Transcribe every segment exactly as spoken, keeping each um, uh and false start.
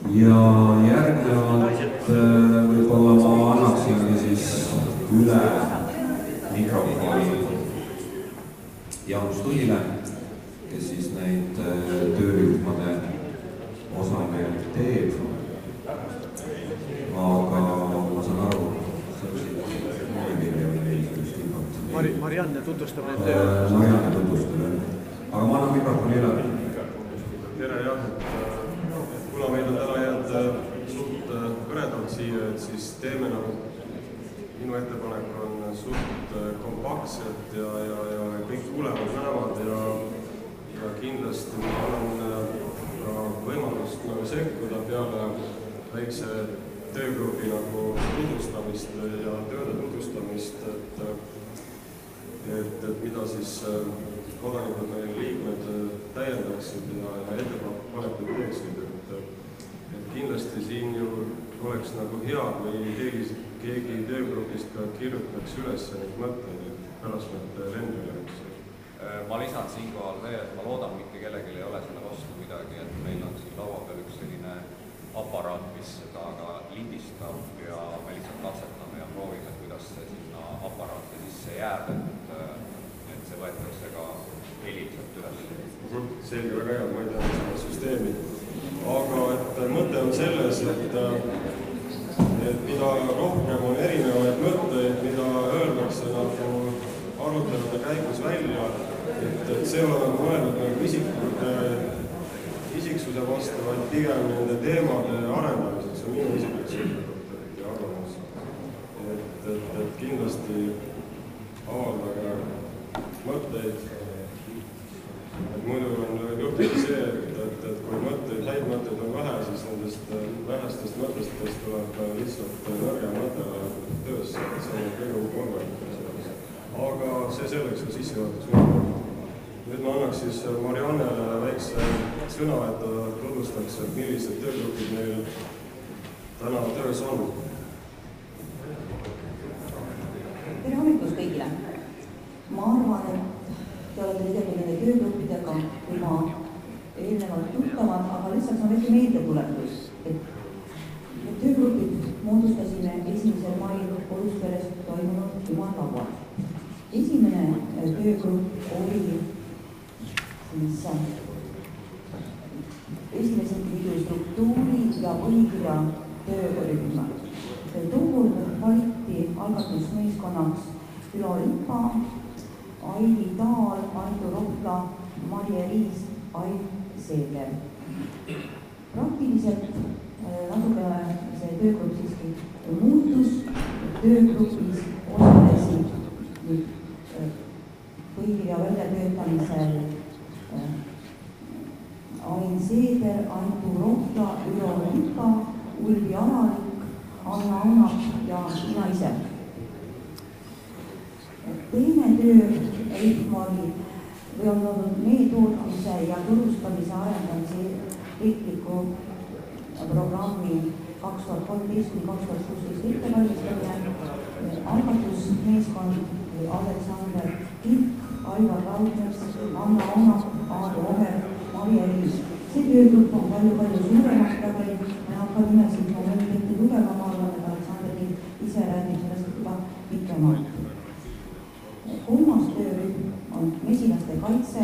ja järgnevalt võib-olla ma annaksingi siis üle mikrofoni Jaanus Tuhile, kes siis neid töörühmade osa meil teeb. Aga ma saan aru, Marianne tutvustab need töö. Marianne tutvustab, jah. Aga ma annan mikrofoni üle. Tere, jah. Kuna meil on täna jäänud suht kõredalt siia, et siis teeme nagu minu ettepanek on suht kompaktselt ja, ja, ja kõik kuulevad näevad ja, ja kindlasti ma annan ka võimalust nagu sekkuda peale väikse töögrupi nagu tutvustamist ja tööde tutvustamist, et, et, et mida siis kodanikud meie liikmed täiendaksid ja, ja ettepanekuid teeksid, et, et kindlasti siin ju oleks nagu hea, kui keegi, keegi töögrupist ka kirjutaks üles neid mõtteid, et pärast need lendile, eks. Ma lisan siinkohal veel, et ma loodan, mitte kellelgi ei ole selle vastu midagi, et meil on siin laua peal üks selline aparaat, mis seda ka lindistab ja me lihtsalt katsetame ja proovime, kuidas see sinna aparaati sisse jääb, et, et see võetakse ka heliliselt üles. Selge, väga hea, ma ei tea seda süsteemi. Aga et mõte on selles, et, et mida rohkem on erinevaid mõtteid, mida öeldakse nagu arutelude käigus välja, et, et see on nagu mõeldud nagu isikute, isiksuse vastu, vaid pigem nende teemade arendamiseks on minu isiklik seisukoht ja arvamus. Et, et, et kindlasti avaldage mõtteid. Et muidu on juhtunud see, et, et, et kui mõtteid, häid mõtteid on vähe, siis nendest vähestest mõtestest tuleb lihtsalt nõrgem mõte töösse, et see on kõige kolmem. Aga see selleks on sissejuhatus. Nüüd ma annaks siis Mariannele väikse sõna, et ta tutvustaks, et millised töögrupid meil täna töös on. Tere hommikust kõigile! Ma arvan, et te olete tegelikult nende töögruppidega juba eelnevalt tuttavad, aga lihtsalt on väike meeldetuletus, et töögrupid moodustasime esimesel mail Kodusperes toimunud jumalaual. Esimene töögrupp oli siis esimese liidu struktuuri ja põhikirja töörühma. Tookord valiti algatusmeeskonnaks Ülo Lipa, Aili Taal, Aidu Rohtla, Marje-Liis, Aid Seeder. Praktiliselt natukene see töögrupp siiski muutus, töögrupis osalesid põhikirja väljatöötamisel Ain Seeder, Aidu Rohtla, Ülo Lipa, Ulvi Alalik, Anna Aunap ja mina ise. Teine töörühm oli või on olnud meetootmise ja turustamise arendamise riikliku programmi kaks tuhat kolmteist kuni kaks tuhat kuusteist ettevalmistamine. Algatusmeeskond Aleksander Kirk, Aivar Raudmets, Anna Aunap, Aadu Oher, Marje-Liis. See töögrupp on palju-palju suuremaks tagaid. Me hakka nimesid momenti ette lugema, ma arvan, et Aleksander Kirk ise räägib sellest juba pikemalt. Kolmas töörühm on mesilaste kaitse.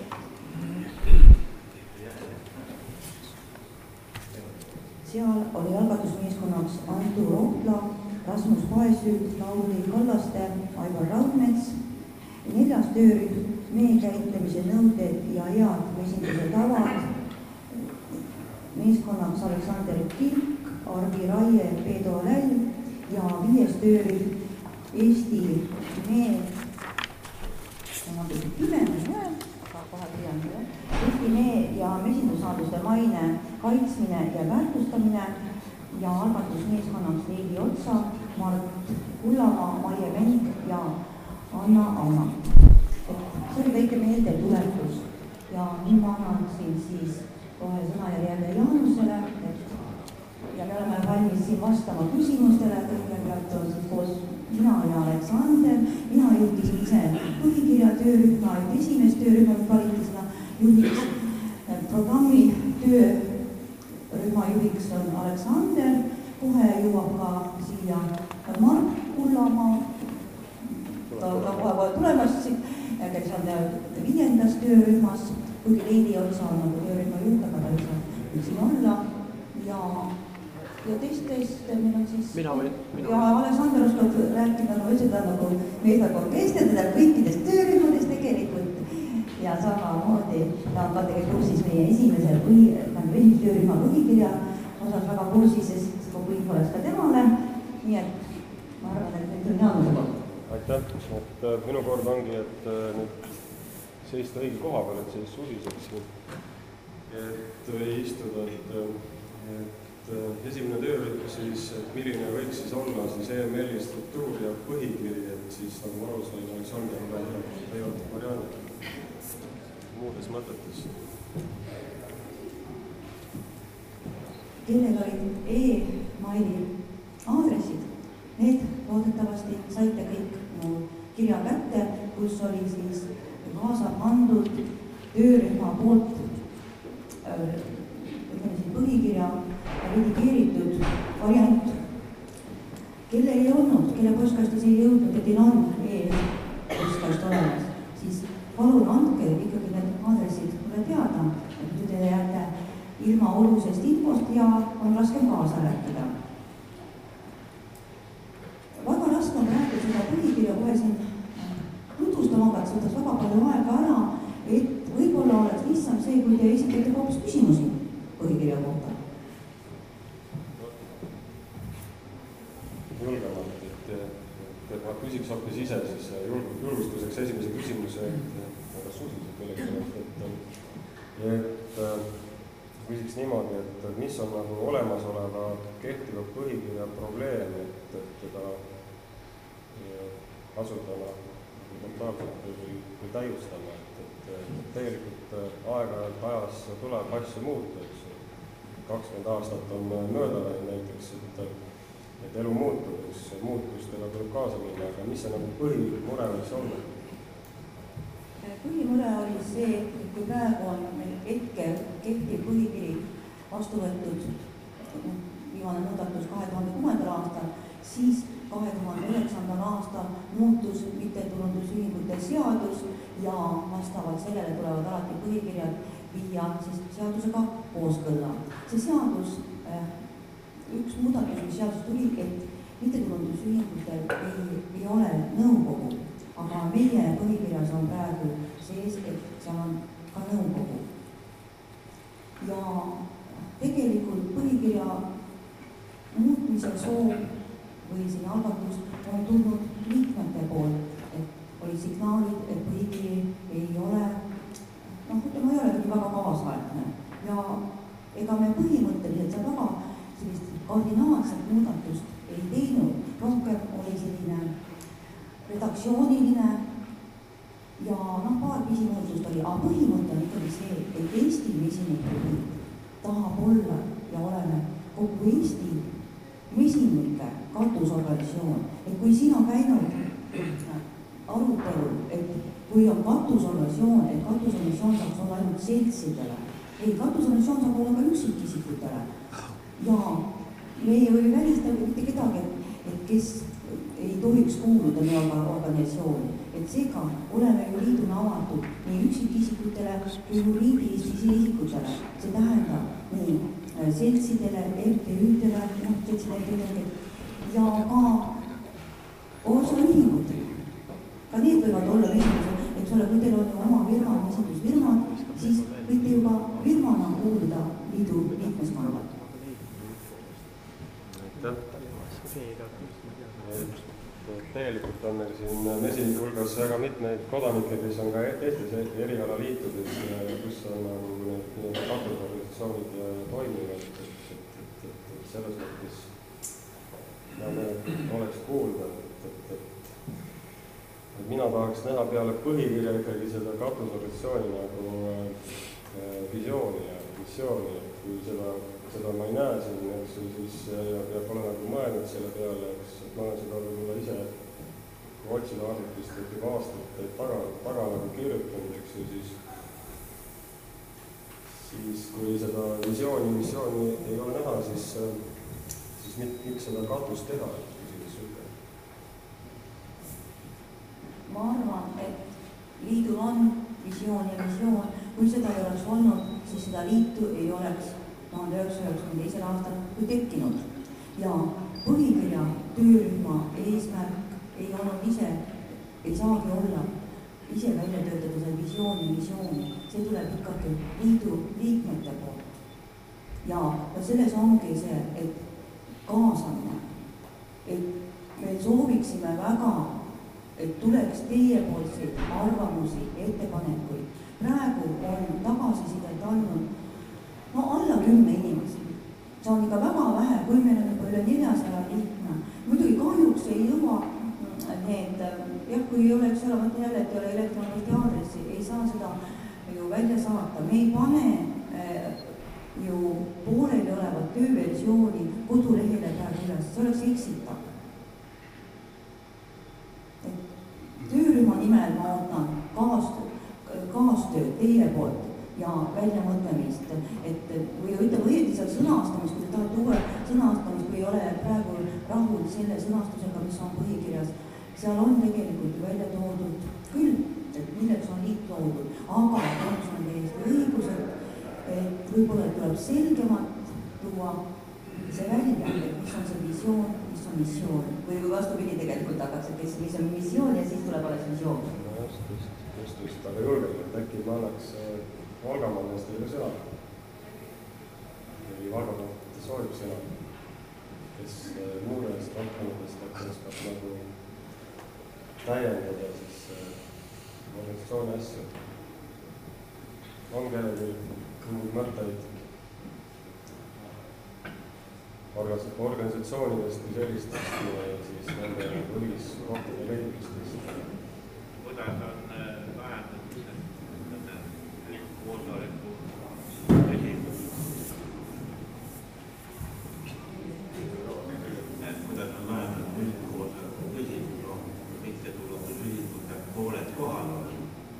Seal oli algatusmeeskonnaks Aidu Rohtla, Rasmus Paesüüt, Lauri Kallaste, Aivar Raudmets. Neljas töörühm mee käitlemise nõuded ja head mesinduse tavad. Meeskonnaks Aleksander Kirk, Arvi Raie, Peedo Läll ja viies töörühm Eesti mee Eesti mee ja mesindussaaduste maine kaitsmine ja väärtustamine ja algatusmeeskonnaks Leili Otsa, Mart Kullamaa, Maie Venk ja Anna Aunap. See oli väike meeldetuletus ja nüüd ma annaksin siis kohe sõnajärjele Jaanusele ja me oleme valmis siin vastama küsimustele. Kõigepealt on siis koos mina ja Aleksander. Mina juhtisin ise põhikirja töörühma, et esimest töörühma valiti sinna juhiks programmi töörühma juhiks on Aleksander, kohe jõuab ka siia Mark Kullamaa, ta on kohe tulemas, kes on viiendas töörühmas, kuigi Leili Otsa on nagu töörühma juht, aga ta ei saa siin olla ja ja teistest meil on siis mina või, mina. ja Aleksander oskab rääkida, no seda nagu meesterkorkester, teda kõikidest töörühmadest tegelikult ja samamoodi ta on ka tegelikult kursis meie esimese põhi, esimese töörühma põhikirja osas väga kursis, sest kogu info oleks ka temale, nii et ma arvan, et nüüd on Jaanuse kord. Aitäh, et minu kord ongi, et nüüd seista õige koha peal, et siis susiseks, et ei istuda, et, et esimene töörühm siis, et milline võiks siis olla siis E M L-i struktuur ja põhikiri, et siis nagu ma aru sain, Aleksander leiavad variandid muudes mõtetes. Kellel olid e-maili aadressid, need loodetavasti saite kõik mu kirja kätte, kus oli siis kaasa pandud töörühma poolt ütleme siin põhikirja redigeeritud variant. Kelle ei olnud, kelle postkastis ei jõudnud, et teil on e-postkast olemas, siis palun andke ikkagi need aadressid mulle teada, et nüüd te jääte ilma olulisest infost ja on raskem kaasa rääkida. Väga raske on rääkida seda põhikirja kohe siin tutvustama, aga see võtas väga palju aega ära, et võib-olla oleks lihtsam see, kui te esitate hoopis küsimusi põhikirja kohta. Julgemalt, et, et, et ma küsiks hoopis ise siis julgustuseks esimese küsimuse, et väga suusiselt millegi, et, et küsiks niimoodi, et mis on nagu olemasoleva kehtiva põhikirja probleem, et, et teda asuda kontaktselt või, või täiustama, et, et, et tegelikult aeg-ajalt ajas tuleb asju muuta, eks kakskümmend aastat on mööda läinud näiteks, et et elu muutub, kus muutustega tuleb kaasa minna, aga mis see nagu põhimure võiks olla? Põhimure oli see, et kui praegu on meil hetke kehtiv põhikiri vastu võetud, viimane muudatus kahe tuhande kuuendal aastal, siis kahe tuhande üheksandal aastal muutus mittetulundusühingute seadus ja vastavalt sellele tulevad alati põhikirjad viia siis seadusega kooskõlla. See seadus üks muudatus, mis seadus tuli, et mittetulundusühingutel ei, ei ole nõukogu, aga meie põhikirjas on praegu sees, et seal on ka nõukogu. Ja tegelikult põhikirja muutmise soov või siin algatus on tulnud liikmete poolt, et oli signaalid, et põhikiri ei ole, noh, ütleme, ei ole väga kaasaegne ja ega me põhimõtteliselt see väga sellist kardinaalset muudatust ei teinud, rohkem oli selline redaktsiooniline ja noh, paar pisimuutust oli, aga põhimõte on ikkagi see, et Eesti mesinike liit tahab olla ja oleme kogu Eesti mesinike katusorganisatsioon, et kui siin on käinud arutelu, et kui on katusorganisatsioon, et katusorganisatsioon saaks olla ainult seltsidele, ei, katusorganisatsioon saab olla ka üksikisikutele. Ja me ei või välistada mitte kedagi, et kes ei tohiks kuuluda meie organisatsiooni. Et seega oleme ju liiduna avatud nii üksikisikutele kui juriidilistele isikutele. See tähendab nii seltsidele, M T Ü-dele, ja ka osaühingutele. Ka need võivad olla esindused, eks ole, kui teil on oma firma, esindusfirmad, siis võite juba firmana kuuluda liidu liikmeskonda. Tegelikult on meil siin mesinike hulgas väga mitmeid kodanikke, kes on ka Eestis erialaliitudes, kus on nagu need katusorganisatsioonid toimivad, et, et, et, et selles mõttes ja me oleks kuulda, et, et, et, et mina tahaks näha peale põhikirja ikkagi seda katusorganisatsiooni nagu visiooni ja missiooni, et kui seda seda ma ei näe siin, eks ju, siis ja, ja pole nagu mõelnud selle peale, eks, et ma olen seda võib-olla ise, kui otsida arvutlist, et juba aastat taga, taga nagu kirjutanud, eks ju, siis siis kui seda visiooni, missiooni ei ole näha, siis, siis miks seda katust teha? Ma arvan, et liidul on visioon ja visioon. Kui seda ei oleks olnud, siis seda liitu ei oleks tuhande üheksasaja üheksakümne teisel aastal kui tekkinud. Ja põhikirja töörühma eesmärk ei olnud ise, ei saagi olla ise välja töötada seda visiooni, visiooni. See tuleb ikkagi liidu liikmete poolt. Ja selles ongi see, et kaasamine, et me sooviksime väga, et tuleks teiepoolseid arvamusi, ettepanekuid. Praegu on tagasisidet andnud no alla kümne inimesi. See on ikka väga vähe, kui meil on juba üle neljasaja liikme. Muidugi kahjuks ei jõua need, jah, kui ei oleks ära võtta jälle, et ei ole elektronilist aadressi, ei saa seda ju välja saata. Me ei pane äh, ju pooleli olevat tööversiooni kodulehele praegu üles, see oleks eksitav. Töörühma nimel ma ootan kaastööd teie poolt ja väljamõtlemist, et või ütleme õieti seal sõnastamist, kui te tahate uue sõnastamist, kui ei ole praegu rahul selle sõnastusega, mis on põhikirjas, seal on tegelikult välja toodud küll, et milleks on liit loodud, aga on täiesti õigused, et võib-olla tuleb selgemalt tuua see välja, et mis on see visioon, mis on missioon. Või vastupidi tegelikult tagaks, et kes, mis on missioon ja siis tuleb alles visioon. No just, just, just, just, aga julgelt, et äkki ma annaks Valgamaannast teile sõna. Või Valgamaannast soovib sõna, kes muudest valdkondadest äkki oskab nagu täiendada siis organisatsiooni asju. On kellelgi mõtteid organisatsioonidest kui sellistest ja siis nende ühiskohtade leidmistest. Kuidas on vähendatud koosoleku esindus? Kuidas on vähendatud ühiskoosoleku esindus, mitte tulnud ühiskute pooled kohal on?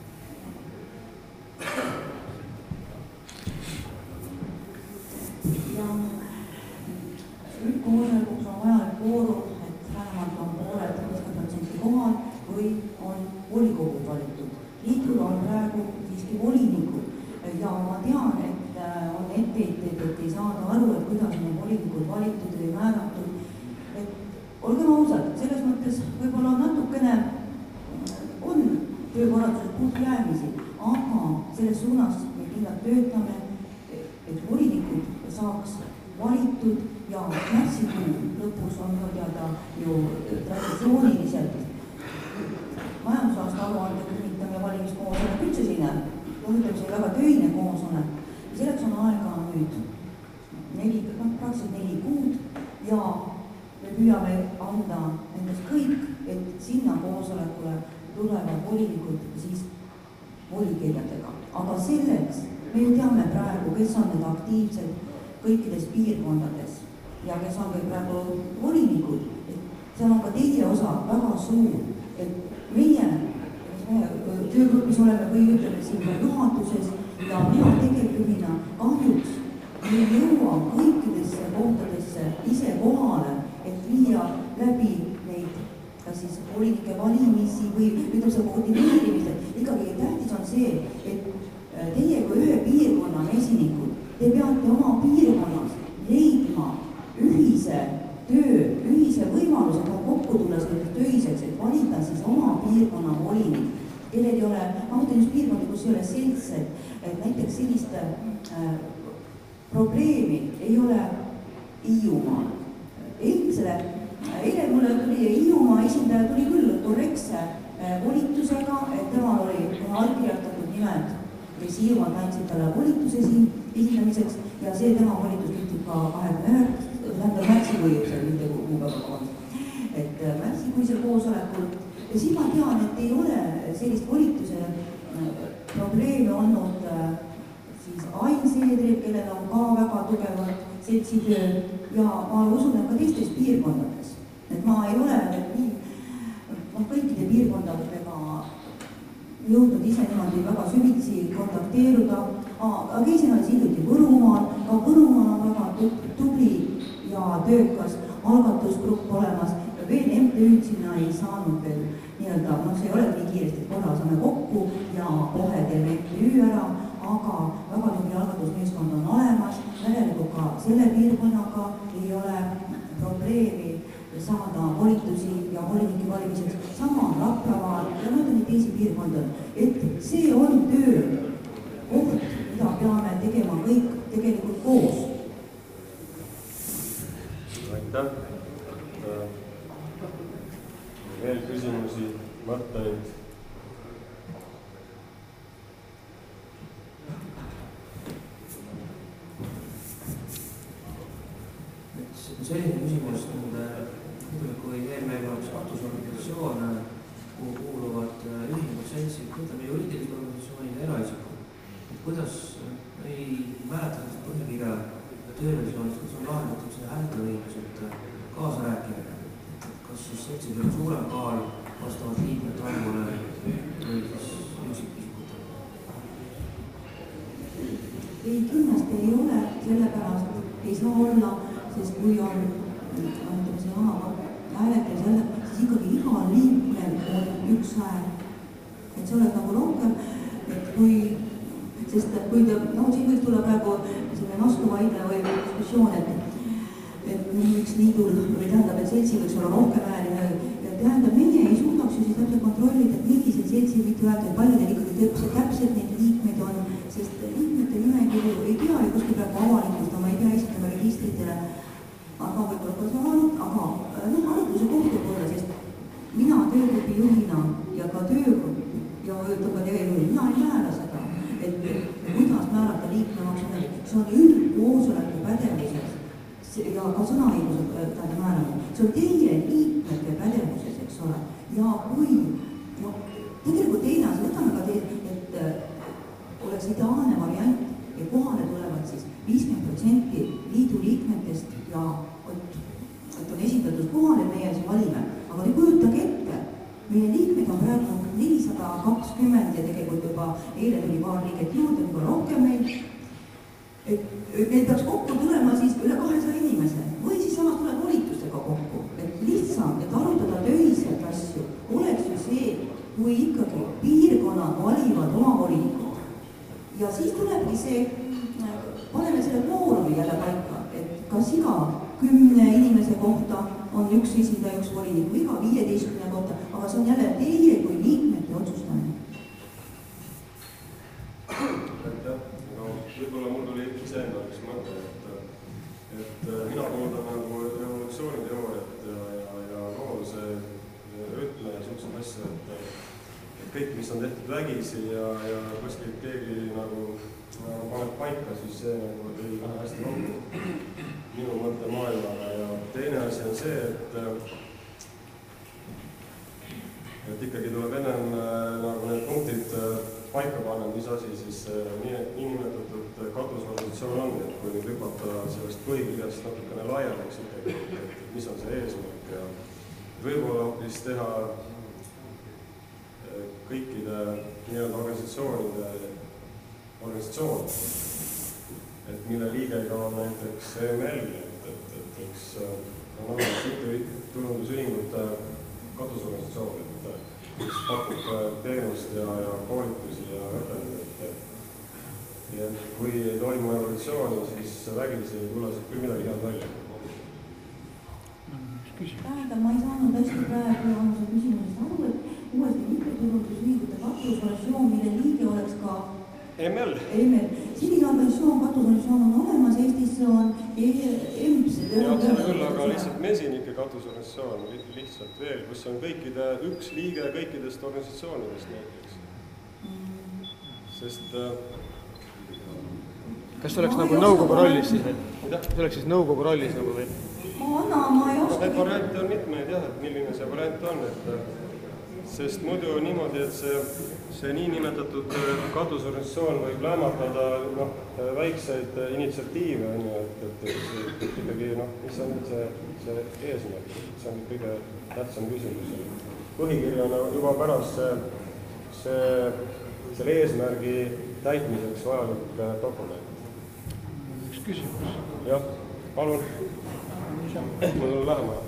Koosolekuks on vajalik koorum, et vähemalt on pooled viiskümmend protsenti kohal või on volikogud valitud. Liidul on praegu siiski volinikud ja ma tean, et on etteheited, et ei saada aru, et kuidas on volinikud valitud või määratud. Et olgem ausad, selles mõttes võib-olla natukene on töökorralduses puudujäämisi, aga selles suunas me kindlalt töötame, et volinikud saaks valitud ja märtsikuu lõpus on ka teada ju traditsiooniliselt majandusaasta aruande kinnitamine valimiskoosolek üldse sinna, ütleme see väga töine koosolek. Selleks on aega nüüd neli, praktiliselt neli kuud ja me püüame anda endast kõik, et sinna koosolekule tulevad volinikud siis volikirjadega. Aga selleks me ju teame praegu, kes on need aktiivsed kõikides piirkondades ja kes on kõik praegu volinikud, et seal on ka teie osa väga suur, et meie, meie töögrupis oleme või ütleme siin ka juhatuses ja mina tegevjuhina kahjuks ei jõua kõikidesse kohtadesse ise kohale, et viia läbi neid kas siis volinike valimisi või ütleme seda koordineerimist, et ikkagi tähtis on see, et teie kui ühe piirkonna mesinikud, te peate oma piirkonnas leidma ühise töö, ühise võimalusega kokku tulla selleks töiseks, et valida siis oma piirkonna volinik, kellel ei ole, ma mõtlen just piirkondi, kus ei ole seltsed, et näiteks sellist äh, probleemi ei ole Hiiumaal. Eelmisele, eile mulle tuli Hiiumaa esindaja tuli küll korrektse äh, volitusega, et temal oli allkirjatatud nimed, kes Hiiumaalt andsid talle volituse siin esindamiseks ja see tema volitus kehtib ka kahekümne üheksandal märtsikuisel, mitte kuupäeva, et märtsikuisel koosolekul. Ja siis ma tean, et ei ole sellist volituse probleeme olnud siis Ain Seedril, kellel on ka väga tugevad seltsitöö ja ma usun, et ka teistes piirkondades. Et ma ei ole nii, no, kõikide piirkondadega jõudnud ise niimoodi väga süvitsi kontakteeruda, aga käisin alles hiljuti Võrumaal, ka Võrumaal on väga tubli ja töökas algatusgrupp olemas ja veel M T Ü-d sinna ei saanud veel nii-öelda, noh see ei ole nii kiiresti, et korra saame kokku ja kohe teeme M T Ü ära, aga väga tubli algatusmeeskond on olemas, järelikult ka selle piirkonnaga ei ole probleemi saada volitusi ja volinike valimiseks, sama on Raplamaal ja nad on teisi piirkondi, et see on töö koht, mida peame tegema kõik tegelikult koos. Aitäh. Veel küsimusi, mõtteid? Selline küsimus, kui meil oleks katusorganisatsioone, kuhu kuuluvad ühingud, seltsid, ütleme juriidilised organisatsioonid ja eraisikud. Kuidas ei mäleta põhikirja töörevisioonist, kus on lahendatud see hääleõigus, et kaasa rääkida, kas siis seltsidel on suurem kaal vastavalt liikmete arvule või siis üksikisikutel? Ei, kindlasti ei ole, sellepärast ei saa olla, sest kui on ütleme see hääletus jälle, siis ikkagi igal liikmel on üks hääl. Et see oleks nagu rohkem, et kui, sest kui ta, no siin võiks tulla praegu selline vastuvaidle või diskussioon, et, et miks liidul või tähendab, et seltsi võiks olla rohkem hääli. Tähendab, meie ei suudaks ju siis täpselt kontrollida, et millised seltsi mitu häält, et palju neil ikkagi täpselt neid liikmeid on, sest liikmete nimekirju ei pea ju kuskil praegu avalikustama, ei pea esitama registritele. Aga võib-olla ka see arut, aga noh, arutluse kohta pole, sest mina töögrupi juhina ja ka töögrupp ja ütleb ka tegelikult, mina ei määra seda, et kuidas määrata liikmemaksu, see on üldkoosoleku pädevuses ja ka sõnaõiguse määramine, see on teie liikmete pädevuses, eks ole, ja kui, no tegelikult teine asi, võtame ka teie, et oleks ideaalne variant ja kohale tulevad siis viiskümmend protsenti liidu liikmetest ja et on esitatud kohale, meie siis valime. Aga te kujutage ette, meie liikmed on praegu nelisada kakskümmend ja tegelikult juba eile tuli paar liiget juurde, juba rohkem meil. Et meil peaks kokku tulema siis üle kahesaja inimese või siis samas tuleb volitustega kokku. Et lihtsam, et arutada töiselt asju, oleks ju see, kui ikkagi piirkonnad valivad oma volinikud. Ja siis tulebki see, paneme selle kvoorumi jälle paika, et kas iga kümne inimese kohta on üks esindaja, üks volinik või iga viieteistkümne kohta, aga see on jälle teie kui liikmete otsustamine. Aitäh. No, võib-olla mul tuli iseenda üks mõte, et, et mina pooldan nagu revolutsiooniteooriat ja, ja, ja looduse rütme ja suhteliselt asja, et, et kõik, mis on tehtud vägisi ja, ja kuskilt keegi nagu paneb paika, siis see nagu ei lähe hästi kokku minu mõtte maailmaga ja teine asi on see, et, et ikkagi tuleb ennem nagu need punktid paika panna, mis asi siis nii, nii nimetatud katusorganisatsioon on, et kui nüüd hüpata sellest põhikirjast natukene laiemaks ikkagi, et mis on see eesmärk ja võib-olla hoopis teha kõikide nii-öelda organisatsioonide organisatsioon, et mille liige ka on näiteks E M L, et, et, et üks on olemas tulundusühingute katusorganisatsioon, et mis pakub teenust ja, ja koolitusi ja õpetajaid. Ja kui ei toimu evolutsiooni, siis vägisi ei tule küll midagi head välja. Tähendab, ma ei saanud hästi praegu on see küsimusest aru, et uuesti mittetulundusühingute katusorganisatsioon, mille liige oleks ka E M L. E M L. Selline organisatsioon, katusorganisatsioon on olemas, Eestis on E M S. Jah, seda küll, aga lihtsalt mesinike katusorganisatsioon lihtsalt veel, kus on kõikide üks liige kõikidest organisatsioonidest näiteks. Mm. Sest... Kas see oleks nagu nõukogu rollis siis või? See oleks siis nõukogu rollis nagu või? Ma anna, ma ei oska... Need variante on mitmeid jah, et milline see variant on, et sest muidu on niimoodi, et see, see niinimetatud katusorganisatsioon võib lämmatada no, väikseid initsiatiive, et, et, et, et ikkagi, noh, mis on see, see eesmärk, see on kõige tähtsam küsimus. Põhikirjana juba pärast see, see, selle eesmärgi täitmiseks vajalik dokument. Üks küsimus. Jah, palun. Mul on lähema.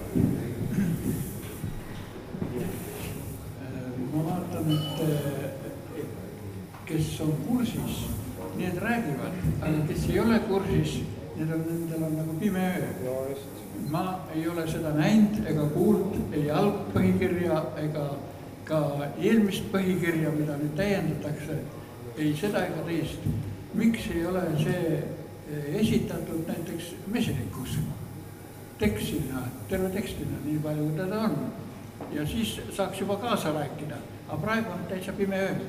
Ma vaatan, et kes on kursis, need räägivad, aga kes ei ole kursis, need on, nendel on nagu pime öö. No just. Ma ei ole seda näinud ega kuult ei algpõhikirja ega ka eelmist põhikirja, mida nüüd täiendatakse, ei seda ega teist. Miks ei ole see esitatud näiteks mesinikus tekstina, terve tekstina, nii palju kui teda on. Ja siis saaks juba kaasa rääkida, aga praegu on täitsa pime öö.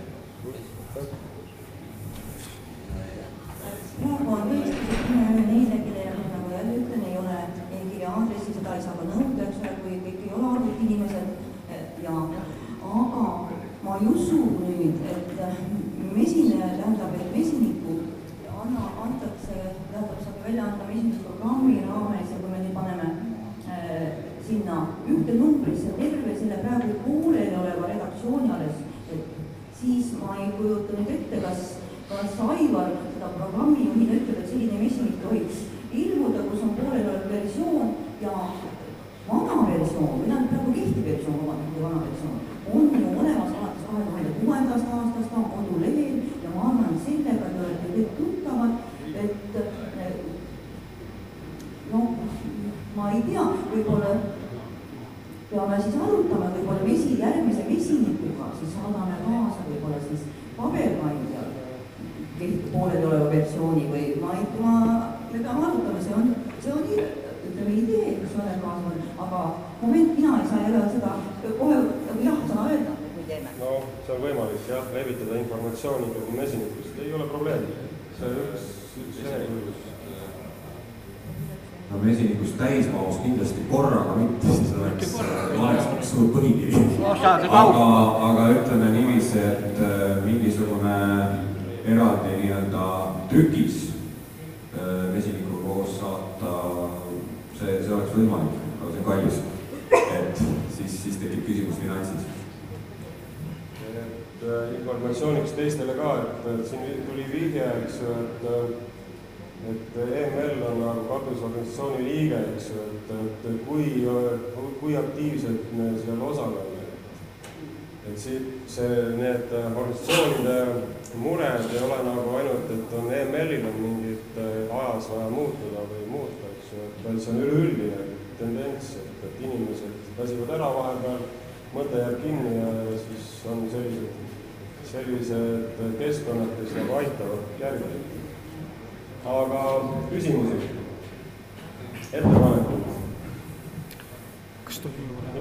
Praegu on tõesti see pime öö neile, kellele, nagu jälle ütlen, ei ole e-kirja aadressi, seda ei saa ka nõuda, eks ole, kui kõik ei ole arvuti inimesed. Ja, aga ma ei usu nüüd, et mesine tähendab, et mesiniku anna, antakse, tähendab, saab välja anda mesinisprogrammi raames ja kui me nüüd paneme äh, sinna ühte numbrisse terve selle praegu pooleli oleva redaktsiooni alles, et siis ma ei kujuta nüüd ette, kas, kas Aivar seda programmi juhina ütleb, et selline mesinik tohiks ilmuda, kus on pooleli olev versioon ja vana versioon, või on praegu kehtiv versioon, vabandust, vana versioon, on ju olemas alates kahe tuhande kuuendast aastast, on kodulehel ja ma arvan, sellega te olete kõik tuttavad, et no, ma ei tea, võib-olla peame siis arutama, võib-olla mesi, järgmise mesinikuga, siis saadame kaasa võib-olla siis paberkandja pooleli oleva versiooni või ma ei tea, me peame arutama, see on, see on ütleme idee, kus ole kaasa, aga moment, mina ei saa jälle seda kohe jah, sõna öelda, kui teeme. No, see on võimalik, jah, levitada informatsiooni kui mesinikust, ei ole probleemi. See üks, üks lehekülgus. No mesinikust täismahus kindlasti korraga mitte, siis oleks laeks suur põhikiri. Aga, aga ütleme niiviisi, et mingisugune eraldi nii-öelda trükis mesinikuga koos saata, see, see oleks võimalik, aga see on kallis. Et siis, siis tekib küsimus finantsis. Et informatsiooniks teistele ka, et siin tuli vihje, eks ju, et et E M L on nagu katusorganisatsiooni liige, eks ju, et, et kui, kui aktiivselt me seal osaleme. Et see, see, need organisatsioonide mured ei ole nagu ainult, et on E M L-il on mingid ajas vaja muutuda või muuta, eks ju, et see on üleüldine tendents, et, et inimesed väsivad ära vahepeal, mõte jääb kinni ja siis on sellised, sellised keskkonnad, kes nagu aitavad järgi. Aga küsimusi, ettepanekud. Kas tohib?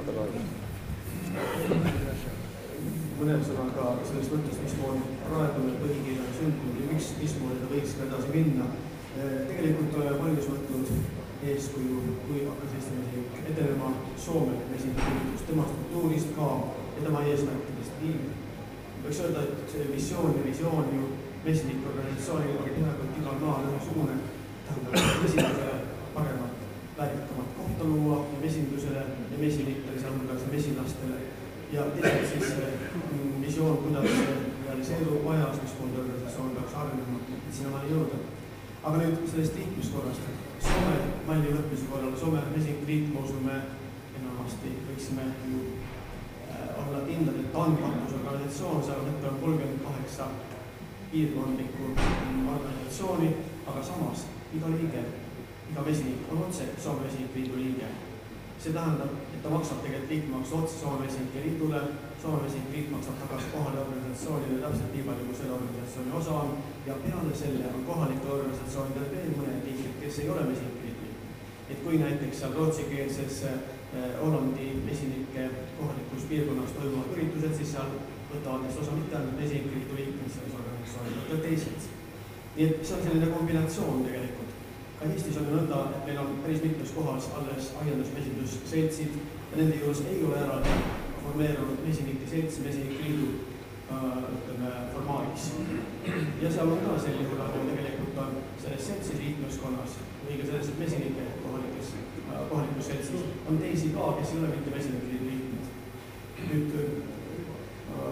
Mõnel sõnaga sellest mõttes, mismoodi praegune põhikirja on sündinud ja miks, mismoodi ta võiks ka edasi minna. Tegelikult olen valmis võtnud eeskuju, kui hakkas Eesti mesinik edenema Soome mesinikust, tema struktuurist ka ja tema eesmärkidest. Võiks öelda, et see visioon ja visioon ju mesinikorganisatsiooni oli peaaegu igal maal ühesugune, tähendab mesinikele paremat, väärikamat kohta luua ja mesindusele ja mesinikele, sealhulgas mesilastele. Ja teisalt siis visioon, kuidas realiseerub ajas, mis moodi organisatsioon peaks arenema, et sinna ma ei jõuda. Aga nüüd sellest liikluskorrast. Soome malli võtmise korral, Soome mesinikliit, ma usume, enamasti võiksime ju olla kindlad, et ta on katusorganisatsioon, seal hetkel on kolmkümmend kaheksa piirkondlikku organisatsiooni, aga samas iga liige, iga mesinik on otse Soome mesinikliidu liige. See tähendab, et ta maksab tegelikult liikmaksu otse Soome mesinike liidule, Soome mesinike liit maksab tagasi kohale organisatsioonile täpselt nii palju, kui selle organisatsiooni osa on ja peale selle on kohalike organisatsioonidel veel mõned liikmed, kes ei ole mesinike liidu. Et kui näiteks seal rootsikeelses Hollandi mesinike kohalikus piirkonnas toimuvad üritused, siis seal võtavad neist osa mitte ainult mesinike liidu liikmed selles organisatsioonis, ja teised. Nii et see on selline kombinatsioon tegelikult. Ka Eestis on nõnda, et meil on päris mitmes kohas alles aiandusmesindusseltsid ja nende juures ei ole ära formeerunud mesinike selts, mesinike liidu ütleme, formaadis. Ja seal on ka sel juhul, aga tegelikult on selles seltsis liikmeskonnas või ka selles mesinike kohalikes, kohalikus seltsis on teisi ka, kes ei ole mitte mesinike liidu liikmed. Nüüd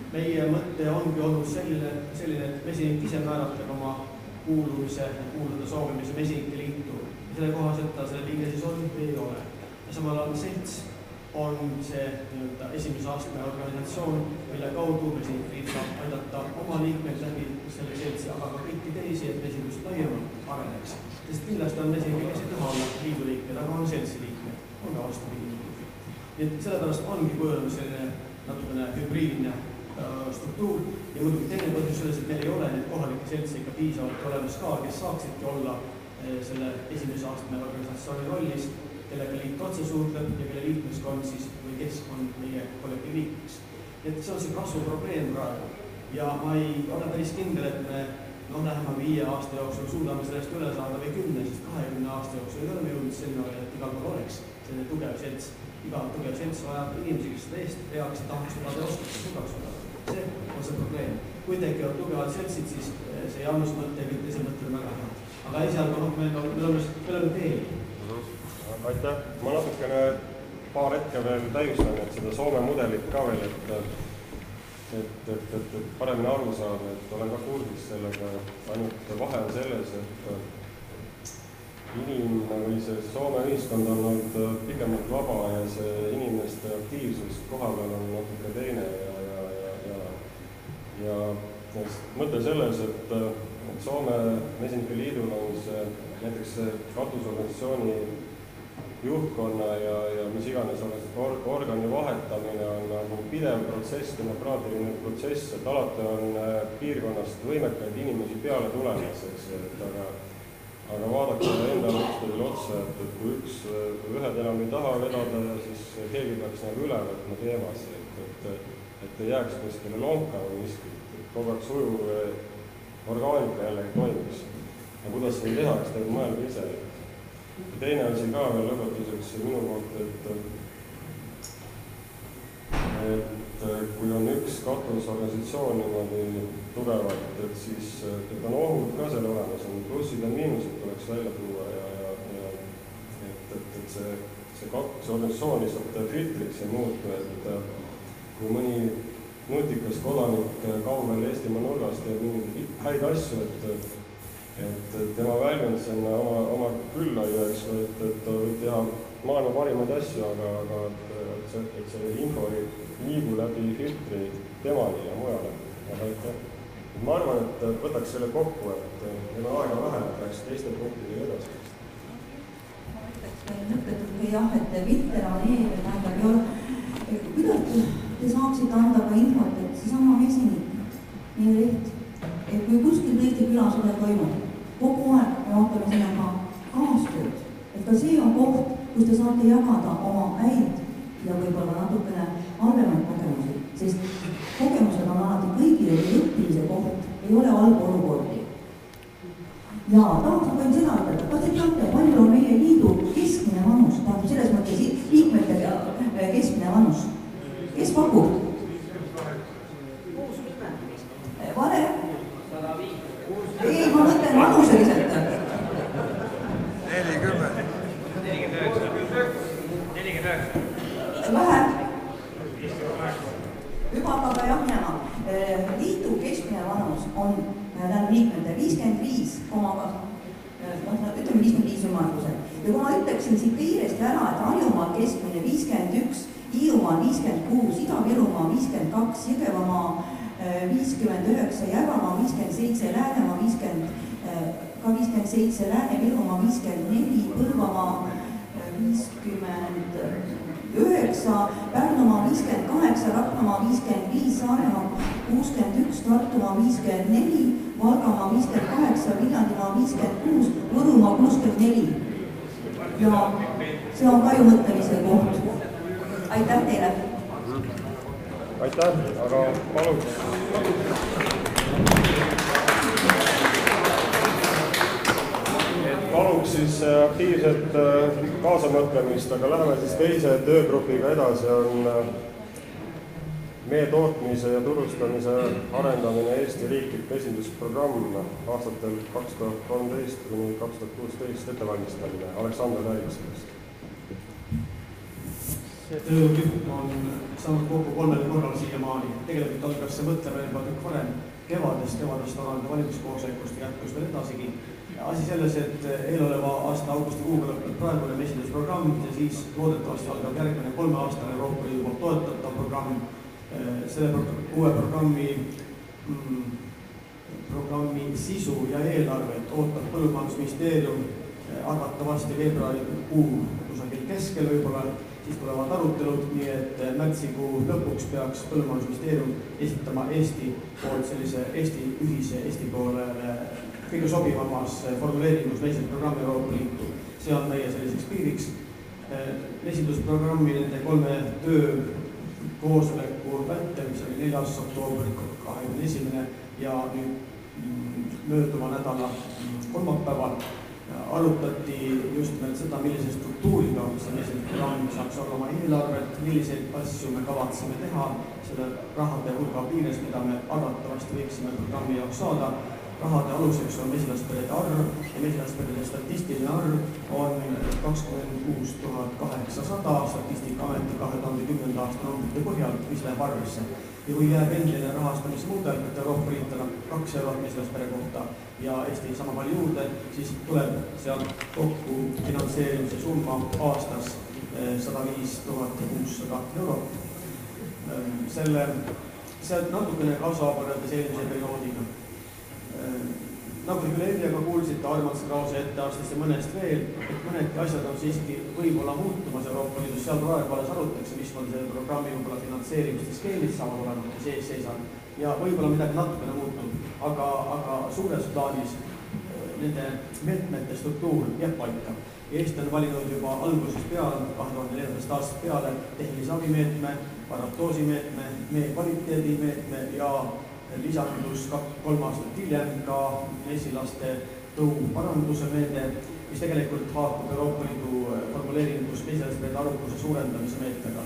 meie mõte ongi olnud selline, selline, et mesinik ise määratleb oma kuulumise ja kuuluda soovimise mesinike liitu. Selle kohaselt ta selle liige siis on või ei ole. Ja samal ajal selts on see nii-öelda esimese astme organisatsioon, mille kaudu mesinik liit saab aidata oma liikmeid läbi selle seltsi, aga ka kõiki teisi, et mesinust laiemalt areneks. Sest kindlasti on mesinike, kes ei taha olla liidu liikmed, aga on seltsi liikmed, on ka vastupidi liikmed. Nii et sellepärast ongi kujunenud selline natukene hübriidne struktuur ja muidugi teine põhjus selles, et meil ei ole neid kohalikke seltsi ikka piisavalt olemas ka, kes saaksidki olla selle esimese astme organisatsiooni rollis, kellega liit otse suutleb ja kelle liikmeskond siis või kes on meie kollektiivliikmeks. Et see on see kasvu probleem praegu ja ma ei ole päris kindel, et me noh, lähema viie aasta jooksul suudame sellest üle saada või kümne, sest kahekümne aasta jooksul ei ole me jõudnud sinna, et igal pool oleks selline tugev selts. Iga tugev selts vajab inimesi, kes seda eest peaks ja tahaks seda ja oskaks suudaks seda. See on see probleem. Kui tekivad tugevad seltsid, siis see Jaanus mõte ja kõik teised mõtted on väga hea. aga esialgu noh, meil on, meil on, meil on teel. Aitäh, ma natukene paar hetke veel täiustan, et seda Soome mudelit ka veel, et et, et, et, et paremini aru saada, et olen ka kursis sellega, ainult vahe on selles, et inimene või see Soome ühiskond on olnud pikemalt vaba ja see inimeste aktiivsus kohapeal on natuke teine ja, ja, ja, ja, ja mõte selles, et, et Soome Mesinike Liidul on see, näiteks see katusorganisatsiooni juhtkonna ja, ja mis iganes or, organi vahetamine on nagu pidev protsess, demokraatiline protsess, et alati on piirkonnast võimekaid inimesi peale tulemas, eks, et aga Aga vaadake endale üksteisele otsa, et, et kui üks, ühed enam ei taha vedada ja siis keegi peaks nagu üle võtma teemasse, et, et, et ei jääks kuskile lonka või miskit, et kogu aeg sujuv orgaanika jällegi toimiks. Ja kuidas seda teha, eks teeb mõelda ise. Ja teine asi ka veel lõpetuseks minu poolt, et, et kui on üks katusorganisatsioon niimoodi tugevalt, et siis et on ohud ka seal olemas, on plussid ja miinused tuleks välja tuua ja, ja, ja et, et, et see, see katusorganisatsioon lihtsalt filtriks ei muutu, et kui mõni nutikas kodanik kaugel Eestimaa nurgast teeb mingeid häid asju, et, et tema väljund sinna oma, oma külla ja eks, et, et ta võib teha maailma parimaid asju, aga, aga et see, et see info ei liigu läbi filtri temani ja mujale. Aga et, ma arvan, et võtaks selle kokku, et meil on aega vähe, et läks teiste punktidega edasi. Ma ütleks veel lõpetult või jah, et Vitter on eeldel, tähendab ju, kuidas te saaksite anda ka infot, et see sama mesinik, nii leht, et kui kuskil tõesti külas üle toimub, kogu aeg me ootame sinna ka kaastööd, et ka see on koht, kus te saate jagada oma häid ja võib-olla natukene halvemaid kogemusi, sest kogemused on alati kõigile või õppilise koht, ei ole halb olukordi. Ja tahaks ma võin seda ütelda, kas te teate, palju on meie liidu keskmine vanus, tähendab selles mõttes liikmete keskmine vanus? Kes pakub? Vale? Ei, ma mõtlen vanuseliselt. nelikümmend. Vähe? Hüpata aga jah minema. Liidu keskmine vanus on tähendab liikmete viiskümmend viis koma ütleme viiskümmend viis ümardusel. Ja kui ma ütleksin siit kiiresti ära, et Harjumaa keskmine viiskümmend üks, Hiiumaa viiskümmend kuus, Ida-Virumaa viiskümmend kaks, Jõgevamaa viiskümmend üheksa, Järvamaa viiskümmend seitse, Läänemaa viiskümmend, ka viiskümmend seitse, Lääne-Virumaa viiskümmend neli, Põlvamaa viiskümmend üheksa, Pärnumaa viiskümmend kaheksa, Raplamaa viiskümmend viis, Saaremaa kuuskümmend üks, Tartumaa viiskümmend neli, Valgamaa viiskümmend kaheksa, Viljandimaa viiskümmend kuus, Võrumaa kuuskümmend neli. Ja see on ka ju mõtlemise koht. Aitäh teile! Aitäh, aga paluks... Paluks siis aktiivset kaasamõtlemist, aga läheme siis teise töögrupiga edasi, on mee tootmise ja turustamise arendamine Eesti riiklik esindusprogramm aastatel kaks tuhat kolmteist kuni kaks tuhat kuusteist ettevalmistamine. Aleksander räägib sellest. see töörühm on saanud kokku kolmel korral siiamaani. Tegelikult algas see mõtlemine juba tükk varem kevadest, kevadest oranda valimiskoosolekust ja jätkus veel edasigi. Asi selles, et eeloleva aasta augustikuuga lõpeb praegune mesindusprogramm ja siis loodetavasti algab järgmine kolmeaastane Euroopa Liidu poolt toetatav programm. Selle uue programmi, mm, programmi sisu ja eelarvet ootab Põllumajandusministeerium arvatavasti veebruarikuu kusagil keskel võib-olla, siis tulevad arutelud, nii et märtsikuu lõpuks peaks Põllumajandusministeerium esitama Eesti poolt sellise Eesti ühise Eesti poole kõige sobivamas formuleeringus mesindusprogrammi Euroopa Liitu. See on meie selliseks piiriks. Mesindusprogrammi nende kolme töö koosoleku vältel, mis oli neljas oktoober kahekümne esimene ja nüüd mööduva nädala kolmapäeval arutati just nimelt seda, millise struktuuriga see mesindusprogramm saaks olla oma eelarvet, milliseid asju me kavatseme teha selle rahade hulga piires, mida me arvatavasti võiksime programmi jaoks saada. Rahade aluseks on mesilasperede arv ja mesilasperede statistiline arv on kakskümmend kuus tuhat kaheksasada Statistikaameti kahe tuhande kümnenda aasta numbrite põhjal, mis läheb arvesse. Ja kui jääb endine rahastamise mudel, et Euroopa Liit annab kaks eurot mesilaspere kohta ja Eesti sama palju juurde, siis tuleb seal kokku finantseerimise summa aastas sada viis tuhat kuussada eurot. Selle, see natukene kasvab võrreldes eelmise perioodiga. Nagu te küll Eljaga kuulsite Armand Krause etteastest ja mõnest veel, et mõnedki asjad on siiski võib-olla muutumas Euroopa Liidus, seal praegu alles arutakse, mis on selle programmi võib-olla finantseerimiste skeemid saavad olema ja sees seisab. Ja võib-olla midagi natukene muutub, aga, aga suures plaanis nende meetmete struktuur jääb paika. Eesti on valinud juba algusest peale, kahe tuhande neljandast aastast peale tehnilise abimeetme, paratoosi-meetme, mee kvaliteedimeetme ja lisandus kolm aastat hiljem ka mesilaste tõu paranduse meede, mis tegelikult haakub Euroopa Liidu formuleeringus mesilasperede arvukuse suurendamise meetmega.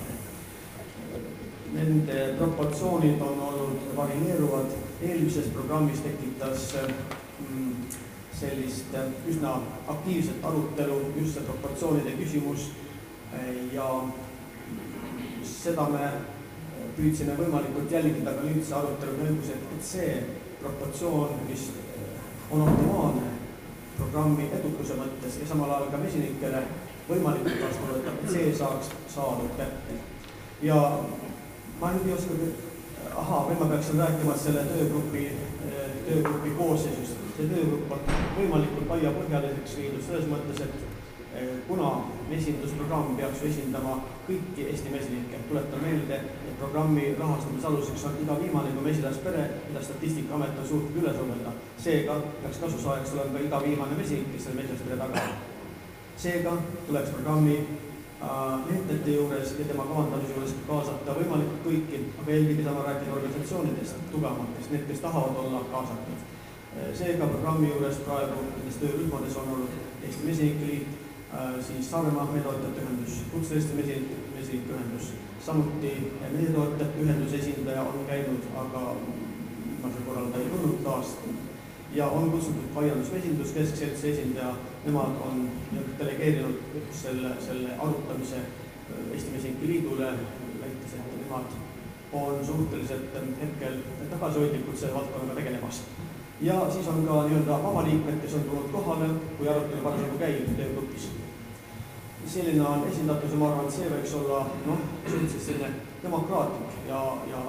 Nende proportsioonid on olnud varieeruvad. Eelmises programmis tekitas sellist üsna aktiivset arutelu, just see proportsioonide küsimus ja seda me püüdsime võimalikult jälgida, aga nüüd see arutelu nõugus, et see proportsioon, mis on optimaalne programmi edukuse mõttes ja samal ajal ka mesinikele võimalikult vastu võtta, et see saaks saadud kätte. Ja ma nüüd ei oska, aha, või ma peaksin rääkima selle töögrupi, töögrupi koosseisust. See töögrupp on võimalikult laia põhjaliseks viidud selles mõttes, et kuna mesindusprogramm peaks esindama kõiki Eesti mesinikke, tuletan meelde, et programmi rahastamise aluseks on iga viimane kui mesilaspere, mida Statistikaamet on suutnud üle suvelda. Seega peaks kasusaajaks olema ka iga viimane mesinik, kes selle mesilaspere taga on. Seega tuleks programmi meetmete juures ja tema kavandamise juures kaasata võimalikult kõiki, aga eelkõige sama rääkida organisatsioonidest, tugevamatest, need, kes tahavad olla kaasatud. Seega programmi juures praegu nendes töörühmades on olnud Eesti Mesinike Liit, siis Saaremaa meetootjate ühendus, kutseliste mesinike ühendus, samuti meetootjate ühenduse esindaja on käinud, aga viimasel korral ta ei tulnud taas ja on kutsutud Aiandusmesindus keskseltsi esindaja, nemad on delegeerinud selle, selle arutamise Eesti Mesinike Liidule, väites, et nemad on suhteliselt hetkel tagasihoidlikud selle valdkonnaga tegelemas. Ja siis on ka nii-öelda vaba liikmed, kes on tulnud kohale, kui arutelu parasjagu käib töögrupis. Selline on esindatus ja ma arvan, et see võiks olla noh, selline demokraatlik ja, ja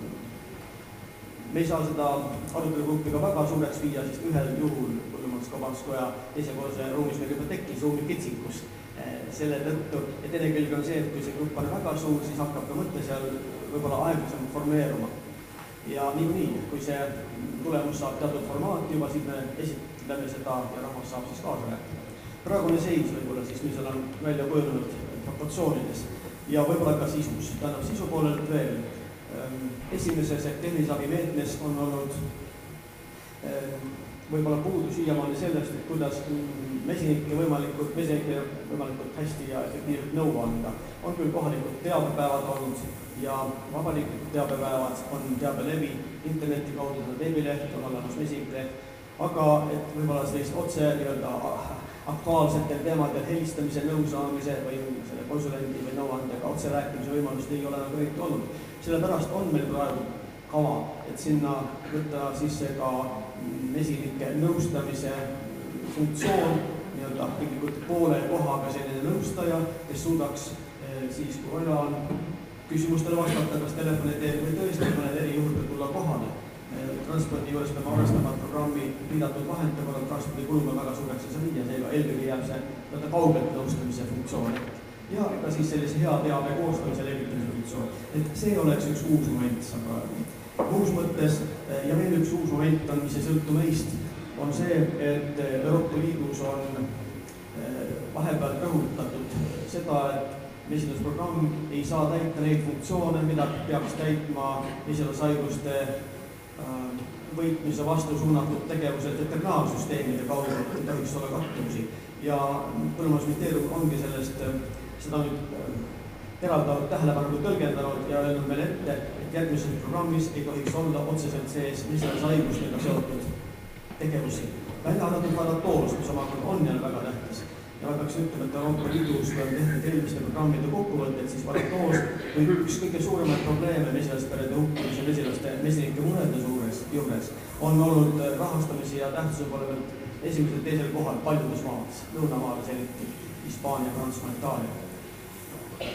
me ei saa seda arutelugruppi ka väga suureks viia, sest ühel juhul Põllumajandus-Kaubanduskoja teise koolise ruumis meil juba tekkis ruumi kitsikus. Selle tõttu, et teine külg on see, et kui see grupp on väga suur, siis hakkab ka mõte seal võib-olla aeglasem formeeruma. Ja nii nii, kui see tulemus saab teatud formaati juba, siis me esitleme seda ja rahvas saab siis kaasa rääkida. Praegune seis võib-olla siis, mis on välja kujunenud proportsioonides ja võib-olla ka sisus. Tähendab sisu poolelt veel. Esimeses tehnisabi meetmes on olnud võib-olla puudu siiamaani sellest, et kuidas mesinikke võimalikult, mesinikke võimalikult hästi ja efektiivselt nõu anda. On küll kohalikud teabepäevad olnud ja vabalikud teabepäevad on teabelevi interneti kaudu, veebileht on olemas mesinike, aga et võib-olla sellist otse nii-öelda aktuaalsetel teemadel helistamise, nõusaamise või selle konsulendi või nõuandega otse rääkimise võimalust ei ole nagu eriti olnud. Sellepärast on meil praegu kava, et sinna võtta sisse ka mesinike nõustamise funktsioon, nii-öelda tegelikult poole kohaga selline nõustaja, kes suudaks siis, kui vaja on küsimustele vastata, kas telefoni teel või tõesti mõned eri juhul tulla kohale. Transpordi juures peame arvestama programmi viidatud vahendite korral transpordi kulum on väga suureks ei saa viia, seega eelkõige jääb see võtta kaugelt nõustamise funktsioon ja ka siis sellise hea teabe koostamise levitamise funktsioon. Et see oleks üks uus moment saab praegu. Uus mõttes ja veel üks uus moment on, mis ei sõltu meist, on see, et Euroopa Liidus on vahepeal rõhutatud seda, et mesindusprogramm ei saa täita neid funktsioone, mida peaks täitma mesilashaiguste võitmise vastu suunatud tegevused veterinaarsüsteemide kaudu, ei tohiks olla kattumusi. Ja Põllumajandusministeerium ongi sellest, seda nüüd eraldanud tähelepanu tõlgendanud ja öelnud meil ette, et järgmises programmis ei tohiks olla otseselt sees mesilashaigustega seotud tegevusi. Välja arvatud varatoos, mis omakorda on jälle väga tähtis. Ja ma peaks ütlema, et Euroopa Liidus on tehtud eelmiste programmide kokkuvõtted, siis varatoos või üks kõige suuremaid probleeme mesilasperede hukkumise mesilaste mesinike murede suures juures on olnud rahastamisi ja tähtsuse pole veel esimesel teisel kohal paljudes maades, lõunamaades eriti, Hispaania, Prantsusmaa, Itaalia.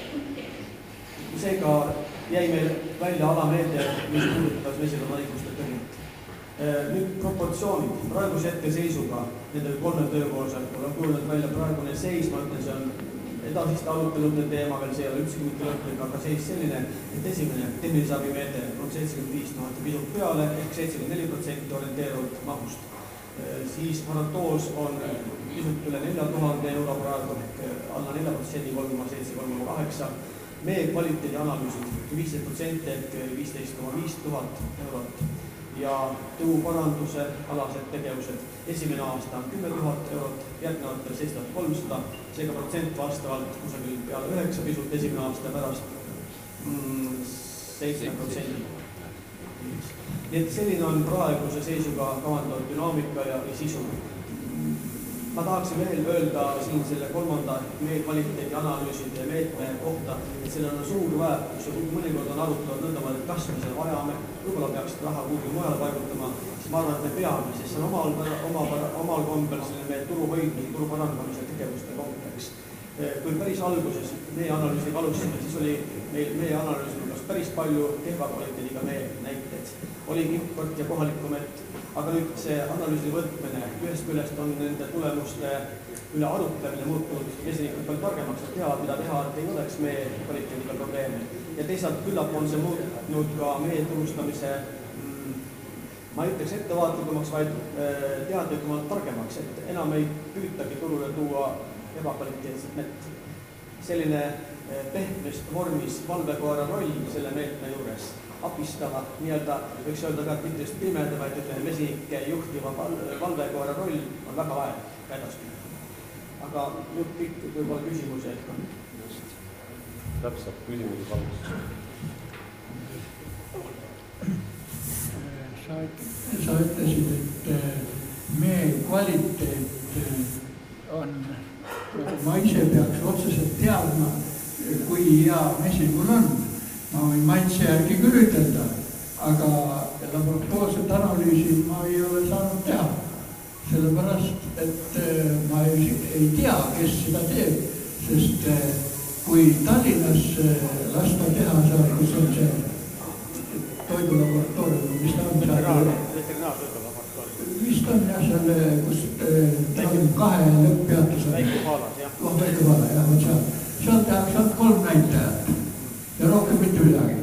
Seega jäi meil välja alameede, mis puudutas mesilashaiguste tõrjet. Nüüd proportsioonid, praeguse hetke seisuga nendel kolme töökoosolekul on kujunenud välja praegune seis, ma ütlen, see on edasiste arutelude teema veel, see ei ole ükski mitte lõplik, aga seis selline, et esimene tehnilise abi meede on seitsekümmend viis tuhat ja pisut peale ehk seitsekümmend neli protsenti orienteeruvalt mahust. Siis varatoos on pisut üle nelja tuhande euro praegu ehk alla nelja protsendi, kolm koma seitse, kolm koma kaheksa. Mee kvaliteedi analüüsid viisteist protsenti ehk viisteist koma viis tuhat eurot. Ja tõuparanduse alased tegevused. Esimene aasta on kümme tuhat eurot, järgnevatel seitse tuhat kolmsada, seega protsent vastavalt kusagil peale üheksa pisut esimene aasta pärast mm, seitse protsenti. Nii et selline on praeguse seisuga kavandatud dünaamika ja sisu. Ma tahaksin veel öelda siin selle kolmanda mee kvaliteedi analüüside meetme kohta, et sellel on suur väärtus ja kui mõnikord on arutanud nõndavad, et kas me selle vajame, võib-olla peaks raha kuhugi mujal paigutama, siis ma arvan, et me peame, sest see on omal, omal, omal kombel selline meie turu hoidmise, turu parandamise tegevuste kompleks. Kui päris alguses meie analüüsiga alustasime, siis oli meil meie analüüsiga päris palju kehva kvaliteediga meie näiteid. Oli import ja kohalikumet, aga nüüd see analüüsi võtmine ühest küljest on nende tulemuste üle arutlemine muutunud mesinikud palju targemaks, et teavad, mida teha, et ei oleks meie kvaliteediga probleeme. Ja teisalt küllap on see muutnud ka meie turustamise, ma ei ütleks ettevaatlikumaks, vaid teadlikumalt targemaks, et enam ei püütagi turule tuua ebakvaliteetset mett. Selline pehmest vormis valvekoera roll selle meetme juures abistava, nii-öelda võiks öelda ka mitte pimeda, vaid ütleme mesinike juhtiva valvekoera roll on väga vajalik edaspidi. Aga nüüd pikk võib-olla küsimusi ehk on. Täpselt, küsimusi palus. Sa ütlesid, et mee kvaliteet on, ma ise peaks otseselt teadma, kui hea mesin mul on. Ma võin maitse järgi küll ütelda, aga laboratoorset analüüsi ma ei ole saanud teha. Sellepärast, et ma ei, ei tea, kes seda teeb, sest kui Tallinnas lasta teha seal, kus on see toidulaboratoorium, mis ta on seal? Vist on jah selle, kus ta on kahe lõpppeatusel. Väikupaalas, jah. Oh, Väikupaala, jah, on seal. Seal tehakse kolm näitajat. Ja rohkem mitte midagi.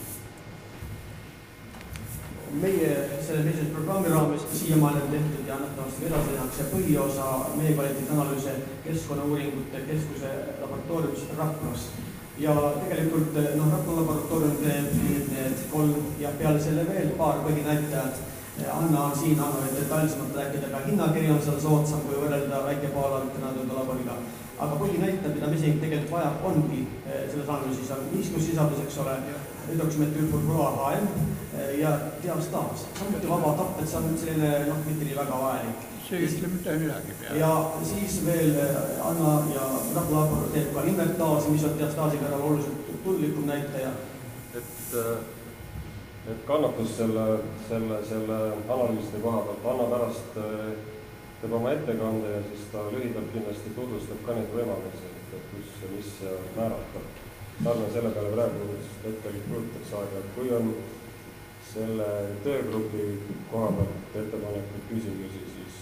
Meie selle mesinusprogrammi raames siiamaale on tehtud ja annetavasti edasi tehakse põhiosa meie kvaliteedi analüüse Keskkonnauuringute Keskuse laboratooriumis Raplas. Ja tegelikult no, Rapla laboratoorium teeb need kolm ja peale selle veel paar põhinäitajad. Anna on siin, Anna võib detailsemalt rääkida, ka hinnakiri on seal soodsam kui võrrelda Väike-Paala veterinaartööde laboriga. Aga põhinäitajad, mida mesinik tegelikult vajab, ongi selles analüüsis on niiskussisaldus, eks ole, hüdroksümeetülfurfuraa H M ja diastaas. Samuti vaba tapp, et see on selline, noh, mitte nii väga vajalik. ei ütle mitte midagi peale. Ja siis veel Anna ja Rahu Laabor teeb ka invertaasi, mis on diastaasi kõrval oluliselt tundlikum näitaja. Et, et kannatus selle, selle, selle analüüside koha pealt. Anna pärast teeb oma ettekande ja siis ta lühidalt kindlasti tutvustab ka neid võimalusi, et kus ja mis määratab. Tarne selle peale praegu hetkel kulutaks aega, et kui on selle töögrupi koha pealt ettepanekud küsimusi, siis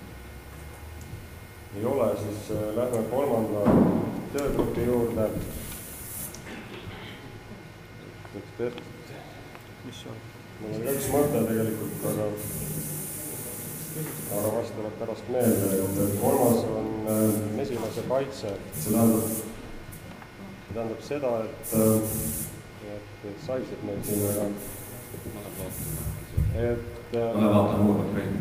ei ole, siis lähme kolmanda töögrupi juurde. Mis on? Mul on üks mõte tegelikult, aga, aga vastavalt pärast meelde, et kolmas on mesilase kaitse. See tähendab, see tähendab seda, et, et, et saisid meil siin väga. Et, Ole vaatan muudab rein.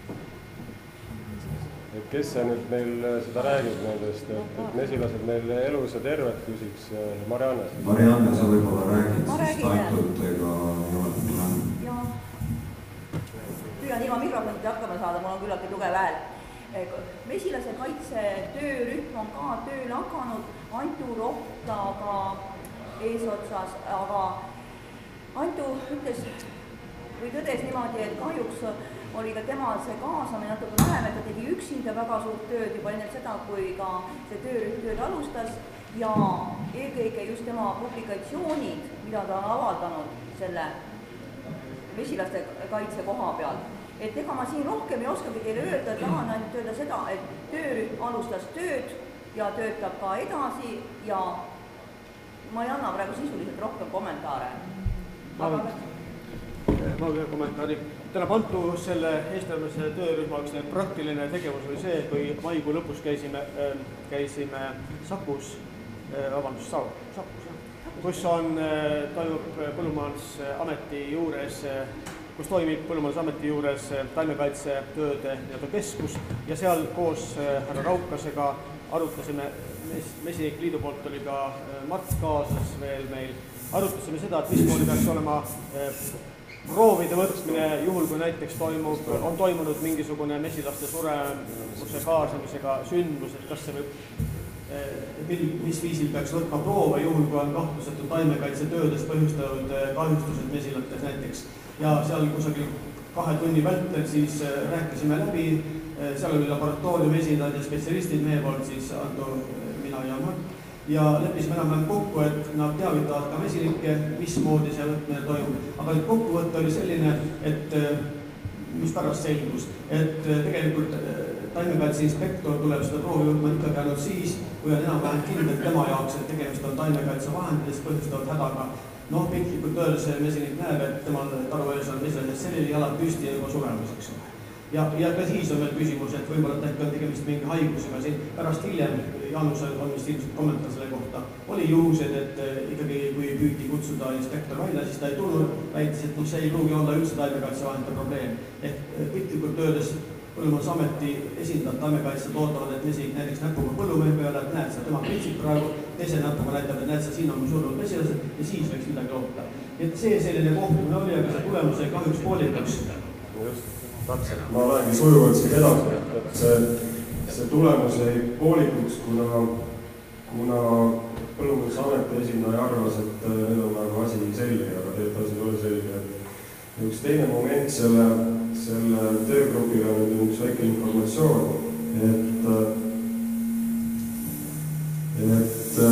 Et kes see nüüd meil seda räägib nendest, et, et mesilased meil elus ja tervet küsiks Marianne. Marianne, sa võib-olla räägid siis taitult ega juurde. Jaa. Püüan ilma mikrofonite hakkama saada, mul on küllaltki tugev hääl. Mesilase kaitse töörühm on ka tööle hakanud, Antu Rohtaga eesotsas, aga Antu ütles või tõdes niimoodi, et kahjuks oli ka temal see kaasamine natuke vähem, et ta tegi üksinda väga suurt tööd juba enne seda, kui ka see töörühm tööd alustas ja eelkõige just tema publikatsioonid, mida ta on avaldanud selle mesilaste kaitse koha peal. Et ega ma siin rohkem ei oskagi teile öelda, et tahan ainult öelda seda, et töörühm alustas tööd ja töötab ka edasi ja ma ei anna praegu sisuliselt rohkem kommentaare. Ma olen kommentaari. Täna Antu selle eestlamise töörühma üks praktiline tegevus oli see, kui maikuu lõpus käisime, käisime Sakus, vabandust, Sakus, kus on, toimub Põllumajandusameti juures, kus toimib Põllumajandusameti juures taimekaitsetööde keskus ja seal koos härra Raukasega arutasime, Mesinik Liidu poolt oli ka Mart kaasas veel meil, arutasime seda, et mismoodi peaks olema proovide võtmine juhul, kui näiteks toimub, on toimunud mingisugune mesilaste suremuse kaasamisega sündmus, et kas see võib, mis viisil peaks võtma proove juhul, kui on kahtlusetud taimekaitsetöödest põhjustanud kahjustused mesilates näiteks. Ja seal kusagil kahe tunni vältel siis rääkisime läbi, seal oli laboratooriumi esindajad ja spetsialistid meie poolt, siis Anto, mina ja Mart. Ja leppisime enam kokku, et nad teavitavad ka mesinikke, mismoodi see võtmine toimub. Aga nüüd kokkuvõte oli selline, et mis pärast selgus, et tegelikult taimekaitse inspektor tuleb seda proovi võtma ikkagi ainult siis, kui on enam-vähem kindel tema jaoks, et tegemist on taimekaitse vahendidest põhjustavad hädaga. Noh, piltlikult öeldes mesinik näeb, et temal taruees on mesilasest selline jalad püsti ja juba suremiseks. Ja, ja ka siis on veel küsimus, et võib-olla äkki on tegemist mingi haigusega siin. Pärast hiljem Jaanus on vist ilmselt kommentaar selle kohta. Oli juhused, et ikkagi kui püüti kutsuda inspektor välja, siis ta ei tulnud, väitis, et see ei pruugi olla üldse taimekaitsevahendite probleem. Ehk piltlikult öeldes Põllumajandusameti esindajad taimekaitse toodavad, et mesinik näiteks näpuga põllumehe peale, et näed, sa tema pritsib praegu, teise näpuga näitab, et näed, sa siin on surnud mesilased ja siis võiks midagi loota. Et see selline kohtumine oli, aga see tulemus ei kahjuks poolikaks. Täpselt. Ma lähengi sujuvalt siin edasi, et see, see tulemus ei poolikuks, kuna, kuna Põllumajandusameti esindaja arvas, et need on nagu asi selge, aga tegelikult asi oli selge. Üks teine moment selle, selle töögrupiga on üks väike informatsioon, et, et,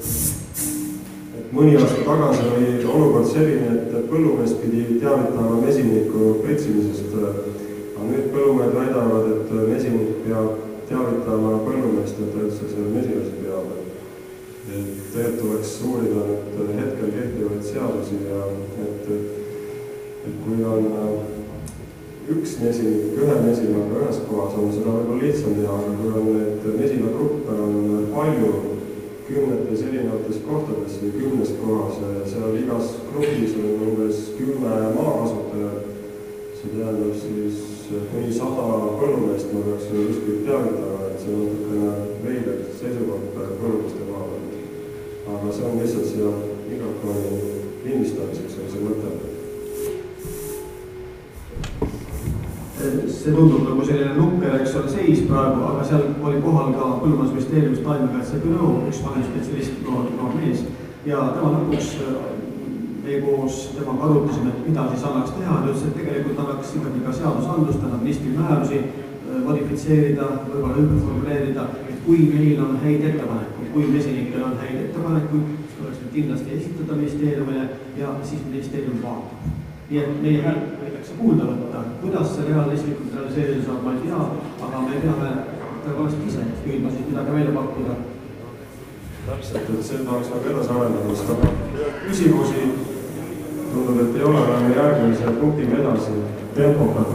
et mõni aasta tagasi oli olukord selline, et põllumees pidi teavitama mesiniku pritsimisest. Aga nüüd põllumehed väidavad, et mesinik peab teavitama põllumeest, et ta üldse selle mesilase peab. Et tegelikult tuleks uurida nüüd hetkel kehtivaid seadusi ja et, et kui on üks mesinik, ühe mesilaga ühes kohas, on seda võib-olla lihtsam teha, aga kui on need mesilagruppe on palju kümnetes erinevates kohtades või kümnes kohas, seal igas grupis on umbes kümme maakasutajad, see tähendab siis kuni sada põllumeest ma peaks kuskilt teavitama, et see on natukene veider seisukoht põllumeeste koha peal. Aga see on lihtsalt siia mikrofoni lindistamiseks on see mõte. see tundub nagu selline nukker, eks ole, seis praegu, aga seal oli kohal ka Põllumajandusministeeriumist taimekaitse büroo, üks vanemspetsialist, noor, noor mees ja tema lõpuks meie koos temaga arutasime, et mida siis annaks teha, ütles, et tegelikult annaks ikkagi ka seadusandlust, annab ministri määrusi modifitseerida, võib-olla ümber formuleerida, et kui meil on häid ettepanekuid, kui mesinikel on häid ettepanekuid, siis tuleks need kindlasti esitada ministeeriumile ja siis ministeerium vaatab. Nii et meie hääl võidakse kuulda võtta, kuidas see realistlikult realiseerida saab, ma ei tea, aga me peame tõepoolest ise püüdma siis midagi välja pakkuda. Täpselt, et see tahaks nagu edasi arendamist, aga küsimusi tundub, et ei ole, oleme järgmise punktiga edasi tempoga.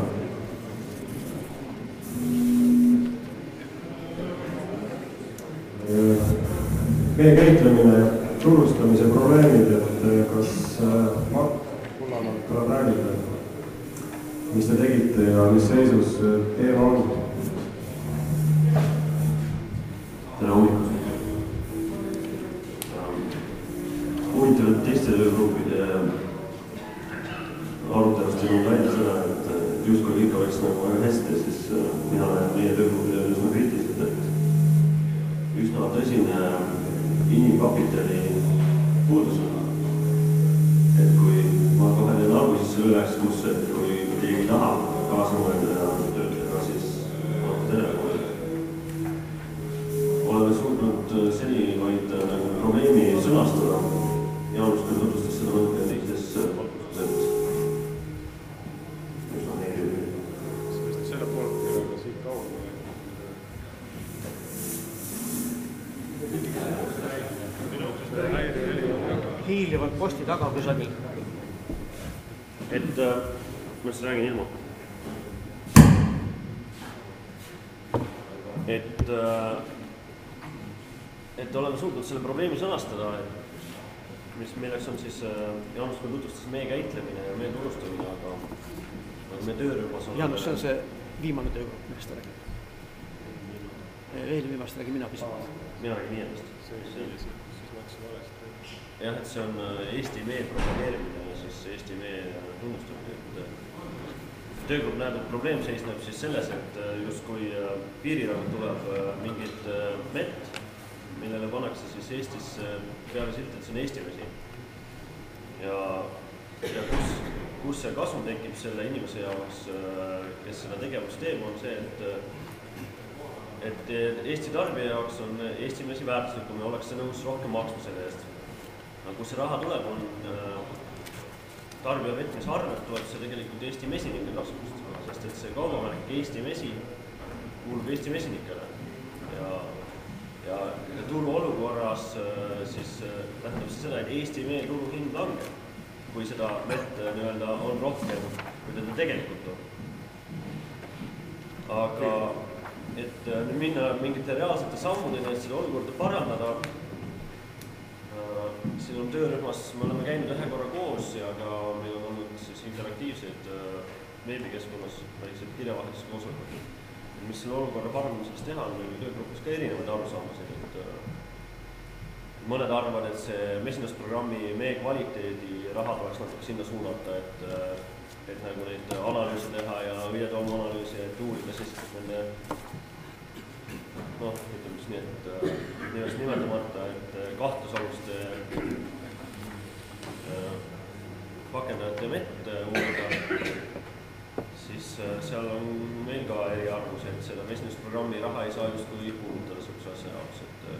Meie käitlemine ja turustamise probleemid, et kas Mart Kullamäe tuleb räägida, mis te tegite ja mis seisus teema on? Tere hommikust. Huvitavalt teiste töögruppide arutelust on välja seda, et justkui kõik oleks nagu väga hästi, siis mina näen meie töögruppide üsna kriitiliselt, et üsna tõsine inimkapitali puudus on. Et kui ma kohe teen alguses selle üleks, kus et kui keegi tahab kaasa mõelda ja töötada, siis on tere kooli. Oleme suutnud seni vaid probleemi sõnastada. Jaanus küll tutvustas seda mõtke teises valguses. Üsna neile. Selle poolt ei ole siit kaua. Hiilivalt posti taga kusagil. Et äh, ma siis räägin ilma. Et, äh, et oleme suutnud selle probleemi sõnastada, mis milleks on siis, äh, Jaanus kui tutvustas meie käitlemine ja meie turustamine, aga, aga meie töörühmas on... Jaanus, see on see viimane töögrupp, millest ta räägib. Veel viimast räägin mina pisut. Mina räägin viiendast. See on siis läks valesti. Jah, et see on Eesti mee propageerimine ja siis Eesti mee tunnustamine. Töögrupp näeb, et probleem seisneb siis selles, et just kui piirirahult tuleb mingit mett, millele pannakse siis Eestis peale silt, et see on Eesti vesi. Ja, ja kus, kus see kasum tekib selle inimese jaoks, kes seda tegevust teeb, on see, et et Eesti tarbija jaoks on Eesti mesi väärtuslikum ja oleks see nõus rohkem maksma selle eest. Aga kus see raha tuleb, on tarbija vetmise arvelt tuleb see tegelikult Eesti mesinike tasust, sest et see kaubamärk Eesti mesi kuulub Eesti mesinikele. Ja, ja turu olukorras siis tähendab see seda, et Eesti mee turu hind langeb, kui seda mett nii-öelda on rohkem, kui teda tegelikult on. Aga et nüüd minna mingite reaalsete sammudeni, et seda olukorda parandada. Siin on töörühmas, me oleme käinud ühe korra koos ja ka meil on olnud siis interaktiivseid veebikeskkonnas väikseid kirjavahetusi koosolekuid. Mis selle olukorra parandamiseks teha, on meil töögrupis ka erinevaid arusaamasid, et mõned arvavad, et see mesinusprogrammi meie kvaliteedi raha tuleks natuke sinna suunata, et, et nagu neid analüüse teha ja õietolmu analüüse, et uurida siis nende noh, ütleme siis nii, et nimest nimetamata, et kahtlusaluste pakendajate mett uurida, siis seal on meil ka eriarvus, et seda mesinusprogrammi raha ei saa justkui puudutada sellise asja jaoks,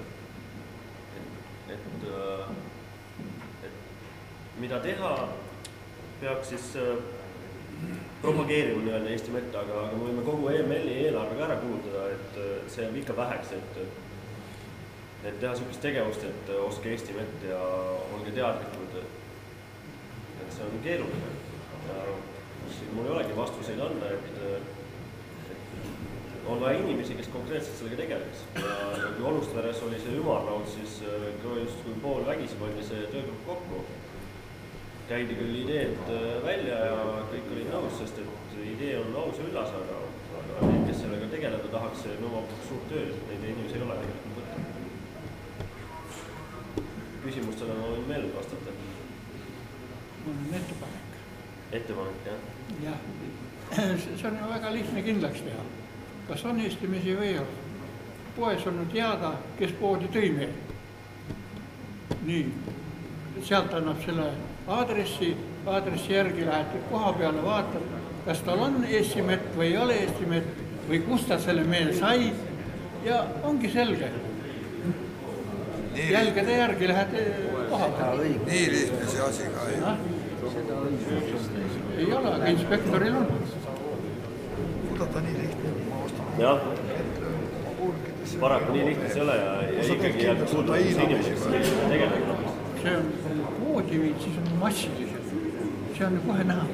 et, et, et, et mida teha, peaks siis propageerima nii-öelda Eesti mette, aga, aga me võime kogu E M L-i eelarvega ära kulutada, et see on ikka väheks, et, et teha sellist tegevust, et oske Eesti mett ja olge teadlikud, et see on keeruline. Ja siin mul ei olegi vastuseid anda, et, et on vaja inimesi, kes konkreetselt sellega tegeleks. Ja kui Olustveres oli see ümarlaud, siis just kui pool vägisi pandi see töögrupp kokku. Käidi küll ideed välja ja kõik olid nõus, sest et idee on aus ja üllas, aga, aga need, kes sellega tegeleda tahaks, see nõuab suurt tööd, neid inimesi ei ole tegelikult võtta. Küsimustele ma võin veel vastata. Mul on ettepanek. ettepanek, jah? jah, see on ju väga lihtne kindlaks teha. Kas on Eesti mesi või ei ole? Poes on teada, kes poodi tõi meil. Nii, sealt annab selle aadressi, aadressi järgi lähed koha peale, vaatad, kas tal on Eesti mett või ei ole Eesti mett või kust ta selle meel sai ja ongi selge. Jälgede järgi lähed koha peale. Nii lihtne see asi ka ei. Ei ole, aga inspektoril on. Kuda ta nii lihtne? Jah, paraku nii lihtne see ole ja, ja ikkagi jääb kuuldamise inimeseks tegeleda. See on poodi viid, siis on massiliselt. See on kohe näha.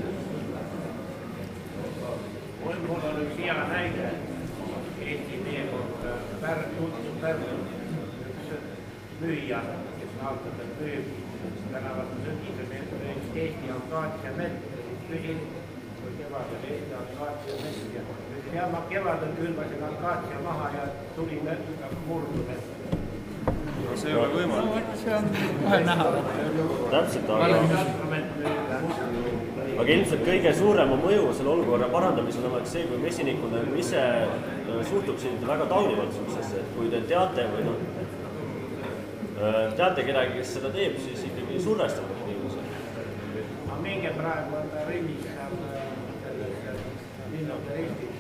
Mul on üks hea näide Eesti meie poolt tuntud Pärnu müüja, kes aastatel müüb tänavat sügisel, et Eesti akaatsia mett, küsin, kui kevadel Eesti akaatsia mett ja ma kevadel külvasin akaatsia maha ja tuli murdu mett. No see ei ole võimalik. See on kohe näha. Täpselt, aga... Aga ilmselt kõige suurema mõju selle olukorra parandamisel oleks see, kui mesinikud ise suhtuksid väga taunivalt suhtusesse, et kui te teate või noh, teate kedagi, kes seda teeb, siis ikkagi survestab inimesed. Ma minge praegu on ta rinnis seal linnade Eestis.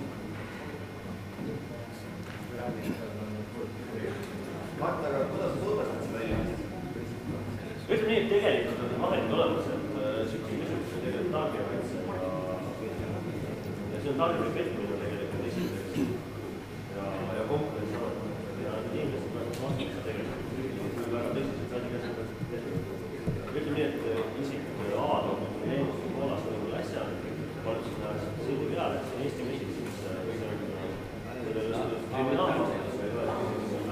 Mart, aga kuidas sa survestad seda inimesed? Ütleme nii, et tegelikult on vahendid olemas, et tarbijakaitse ja see on tarbija petmine tegelikult esiteks ja konkurentsi olemas ja inimesed vastuta tegelikult väga tõsiselt asi käsitlevad. Ütleme nii, et isik avaldab eenust poolast või äsja, valitsus nähes sildi peale, et see on Eesti mesi, siis sellele kriminaalselt või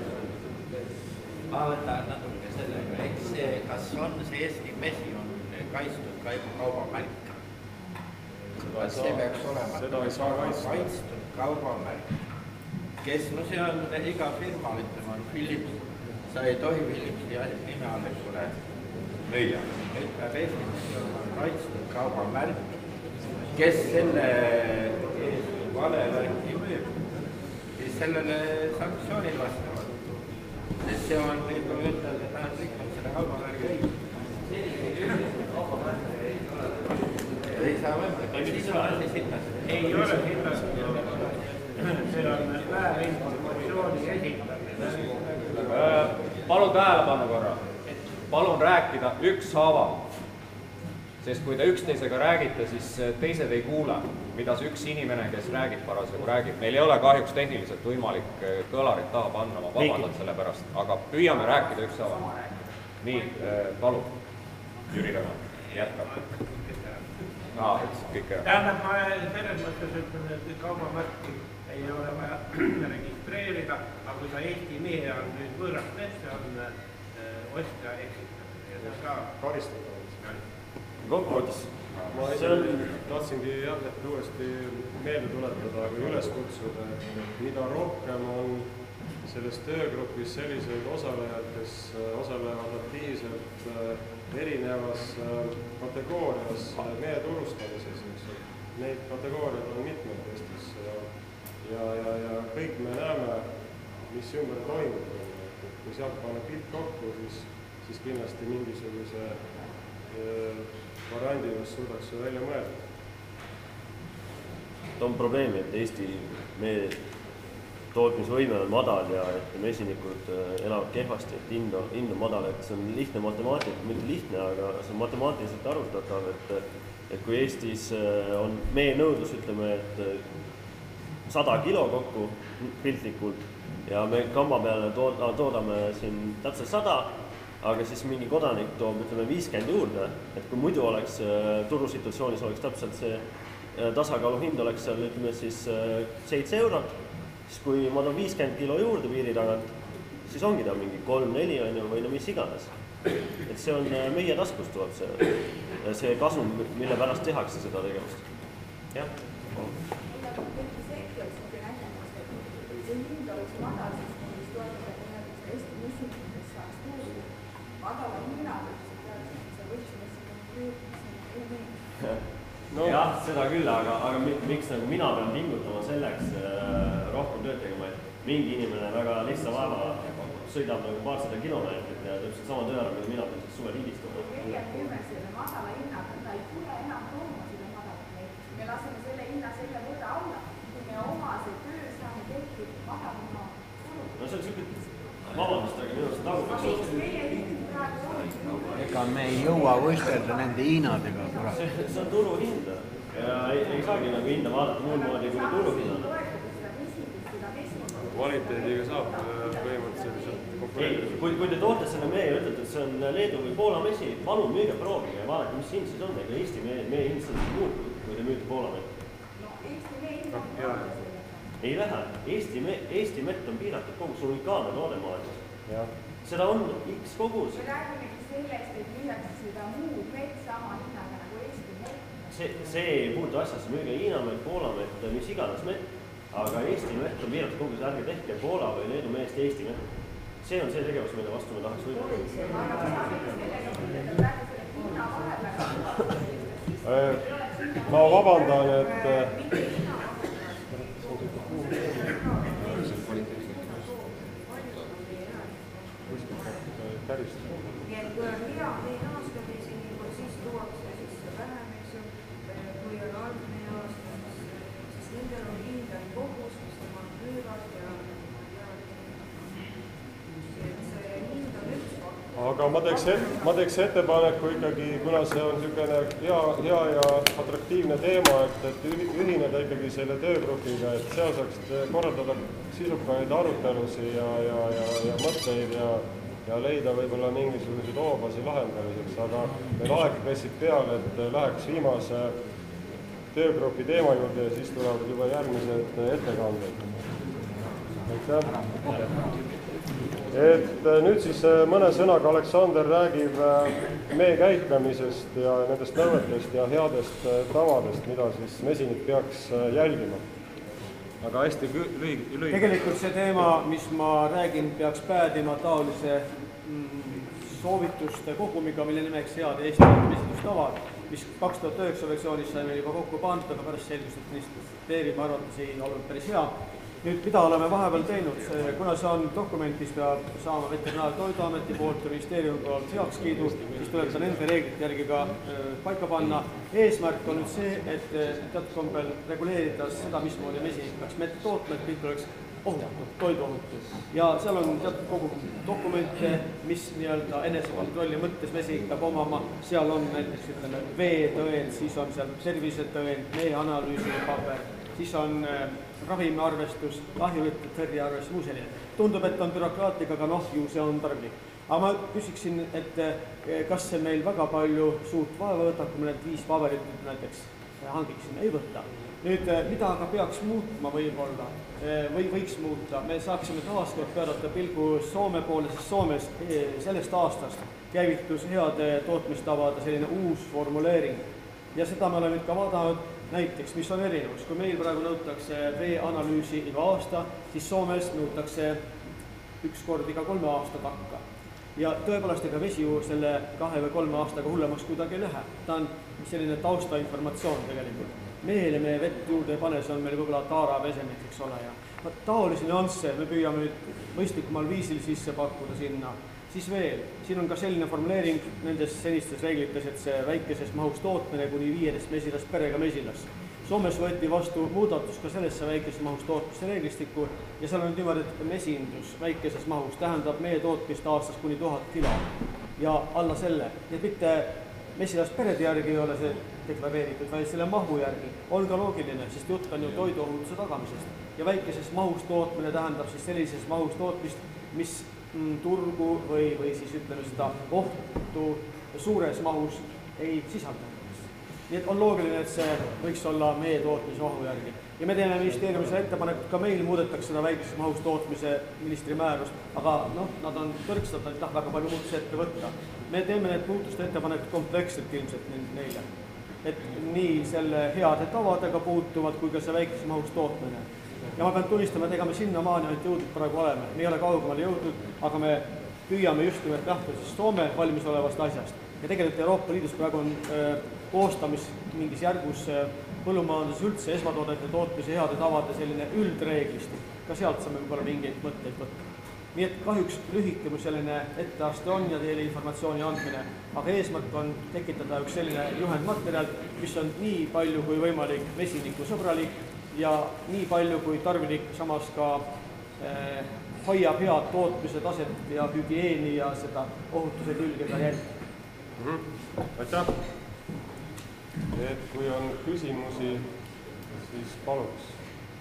ma võtan natuke sellega, eks see, kas on see Eesti mesi on kaitstud kaubamärk. See peaks olema kaitstud kaubamärk. Kes, no see on iga firma, ütlema on Philips, sa ei tohi Philipsi nime allikule müüa. Nüüd peab Eestis olema kaitstud kaubamärk, kes selle valevärki müüb, siis sellele sanktsioonid vastavad. Sest see on, kui ütelda, et ta on rikkunud selle kaubamärgi õigus. Ei saa võimalik, mis on asi sitas? Ei ole sitas, see on väärinformatsiooni esitamine. Palun tähelepanu korra, palun rääkida ükshaaval, sest kui te üksteisega räägite, siis teised ei kuule, mida see üks inimene, kes räägib parasjagu räägib. Meil ei ole kahjuks tehniliselt võimalik kõlarit taha panna, ma vabandan selle pärast, aga püüame rääkida ükshaaval. Nii, palun, Jüri Rõna, jätkab. Aa, kõik hea. Tähendab, ma selles mõttes ütlen, et kaubamärki ei ole vaja registreerida, aga kui sa Eesti mehe on nüüd võõrast messe, on ostja eksitamine ja see on ka karistatav. Kokkuvõttes. Ma ise tahtsingi jah, et uuesti meelde tuletada, aga üles kutsuda, et mida rohkem on selles töögrupis selliseid osalejaid, kes osalevad aktiivselt erinevas kategoorias meie turustamises, neid kategooriaid on mitmed Eestis ja, ja, ja, ja kõik me näeme, mis ümber toimub. Kui sealt panna pilt kokku, siis, siis kindlasti mingisuguse variandi, mis suudaks ju välja mõelda. On probleemi, et Eesti meie tootmisvõime on madal ja et mesinikud elavad kehvasti, et hind on, hind on madal, et see on lihtne matemaatika, mitte lihtne, aga see on matemaatiliselt arvutatav, et, et kui Eestis on meie nõudlus, ütleme, et sada kilo kokku piltlikult ja me kamba peale toodame siin täpselt sada, aga siis mingi kodanik toob, ütleme, viiskümmend juurde, et kui muidu oleks turusituatsioonis oleks täpselt see tasakaalu hind oleks seal, ütleme siis seitse eurot, siis kui ma toon viiskümmend kilo juurde piiri tagant, siis ongi ta mingi kolm neli või no mis iganes. Et see on meie taskust tuleb see, see kasum, mille pärast tehakse seda tegevust. Jah? See hind oleks madal, siis toetada Eesti mesinikest saaks tuua madala hinnaga, siis see võiks mesinikest juurde. seda küll, aga, aga miks nagu mina pean pingutama selleks rohkem tööd tegema, et mingi inimene väga lihtsa vaeva sõidab nagu paarsada kilomeetrit ja täpselt sama töö ära, mida mina pean siis suve lindistama. meie müüme selle madala hinnaga, ta ei tule enam tooma seda madalat meid. Me laseme selle hinna selle võrra alla, kui me oma see töö saame tehtud madalama kulu. No see on siuke, vabandust, aga minu arust tagu. Ega me ei jõua võistelda nende hinnadega. See, see on turuhind ja ei, ei saagi nagu hinda vaadata muud moodi kui turuhinnana. Kvaliteediga saab põhimõtteliselt konkureerida. Kui, kui te toote selle mee ja ütlete, et see on Leedu või Poola mesi, palun müüge proovige ja vaadake, mis hind siis on. Ega Eesti mee, mee hind sellest muutub, kui te müüte Poola mee. No Eesti mee hind on ei lähe. Eesti, me, Eesti mett on piiratud kogus, see on unikaalne toode maailmas. Seda on X kogus. Me räägimegi sellest, et müüakse seda muud mett sama hinnaga nagu Eesti mett. See, see ei puutu asjasse, müüge Hiina mett, Poola mett, mis iganes mett. Aga Eesti mett on piiratud kogus, ärge tehke Poola või Leedu meest Eesti mett. See on see tegevus, mille vastu me tahaks võidelda. Ma vabandan, et päris. Nii et kui on hea meeaastamisi, siis tuuakse sisse vähem, eks ju, kui on halb meeaastamisi, siis nendel on kindel kogus, mis nemad müüvad ja see hind on üks faktor. Aga ma teeks, ma teeks ettepaneku ikkagi, kuna see on niisugune hea, hea ja atraktiivne teema, et, et ühineda ikkagi selle töögrupiga, et seal saaks korraldada sisukaid arutelusi ja, ja, ja, ja mõtteid ja ja leida võib-olla mingisuguseid hoobasi lahendamiseks, aga meil aeg pressib peale, et läheks viimase töögrupi teema juurde ja siis tulevad juba järgmised ettekanded. Aitäh! Et nüüd siis mõne sõnaga Aleksander räägib mee käitlemisest ja nendest nõuetest ja headest tavadest, mida siis mesinik peaks jälgima. Aga hästi lühike. Tegelikult see teema, mis ma räägin, peaks päädima taolise soovituste kogumiga, mille nimeks head Eesti mesindustavad, mis kaks tuhat üheksa versioonis sai meil juba kokku pandud, aga pärast selgus, et ministeeriumi arvates ei olnud päris hea. Nüüd, mida oleme vahepeal teinud, kuna see on dokument, mis peab saama Veterinaar- ja Toiduameti poolt ja ministeeriumi poolt heakskiidu, siis tuleb ta nende reeglite järgi ka paika panna. Eesmärk on nüüd see, et teatud kombel reguleerida seda, mismoodi mesinik peaks mett tootma, et kõik oleks ohutud, toiduohutud. Ja seal on teatud kogu dokumente, mis nii-öelda enesekontrolli mõttes mesinik peab omama. Seal on näiteks ütleme veetõend, siis on seal tervisetõend, mee analüüsi paber, siis on ravimiarvestus, kahjurite tõrjearvestus, muu selline. Tundub, et on bürokraatlik, aga noh, ju see on tarvlik. Aga ma küsiksin, et kas see meil väga palju suurt vaeva võtab, kui me need viis paberit näiteks hangiksime, ei võta. Nüüd, mida aga peaks muutma võib-olla või võiks muuta, me saaksime taaskord pöörata pilgu Soome poole, sest Soomes sellest aastast käivitus heade tootmistavade selline uus formuleering. Ja seda me oleme nüüd ka vaadanud näiteks, mis on erinevus. Kui meil praegu nõutakse veeanalüüsi iga aasta, siis Soomes nõutakse üks kord iga kolme aasta takka. Ja tõepoolest ega vesi ju selle kahe või kolme aastaga hullemaks kuidagi ei lähe. Ta on selline taustainformatsioon tegelikult. Meele me vett juurde ei pane, see on meil võib-olla taaravesemik, eks ole. Ja taolisi nüansse me püüame nüüd mõistlikumal viisil sisse pakkuda sinna. Siis veel, siin on ka selline formuleering nendes senistes reeglites, et see väikeses mahus tootmine kuni viieteist mesilast perega mesilas. Soomes võeti vastu muudatus ka sellesse väikeses mahus tootmiste reeglistikku ja seal on niimoodi, et mesindus väikeses mahus tähendab meie tootmist aastas kuni tuhat kilo ja alla selle. Nii mitte mesilast perede järgi ei ole see deklareeritud, vaid selle mahu järgi on ka loogiline, sest jutt on ju toiduohutuse tagamisest. Ja väikeses mahus tootmine tähendab siis sellises mahus tootmist, mis turgu või, või siis ütleme seda ohtu suures mahus ei sisalda. Nii et on loogiline, et see võiks olla meie tootmise mahu järgi. Ja me teeme ministeeriumis ettepanekut, ka meil muudetakse seda väikeses mahus tootmise ministri määrust, aga noh, nad on tõrksad, nad ei taha väga palju muutusi ette võtta. Me teeme need muutuste ettepanekud kompleksselt ilmselt neile. Et nii selle heade tavadega puutuvad, kui ka see väikeses mahus tootmine. Ja ma pean tunnistama, et ega me sinna maani ainult jõudnud praegu oleme. Me ei ole kaugemale jõudnud, aga me püüame just nimelt lähtuda siis Soome valmis olevast asjast. Ja tegelikult Euroopa Liidus praegu on äh, koostamis mingis järgus äh, põllumajanduses üldse esmatoodete tootmise heade tavade selline üldreeglistik, ka sealt saame võib-olla mingeid mõtteid võtta. Nii et kahjuks lühike mu selline etteaste on ja teile informatsiooni andmine, aga eesmärk on tekitada üks selline juhendmaterjal, mis on nii palju kui võimalik vesinikusõbralik ja nii palju kui tarvilik samas ka eh, hoiab head tootmise taset ja hügieeni ja seda ohutuse külge ka jälgida. Mm-hmm. Aitäh! Et kui on küsimusi, siis paluks.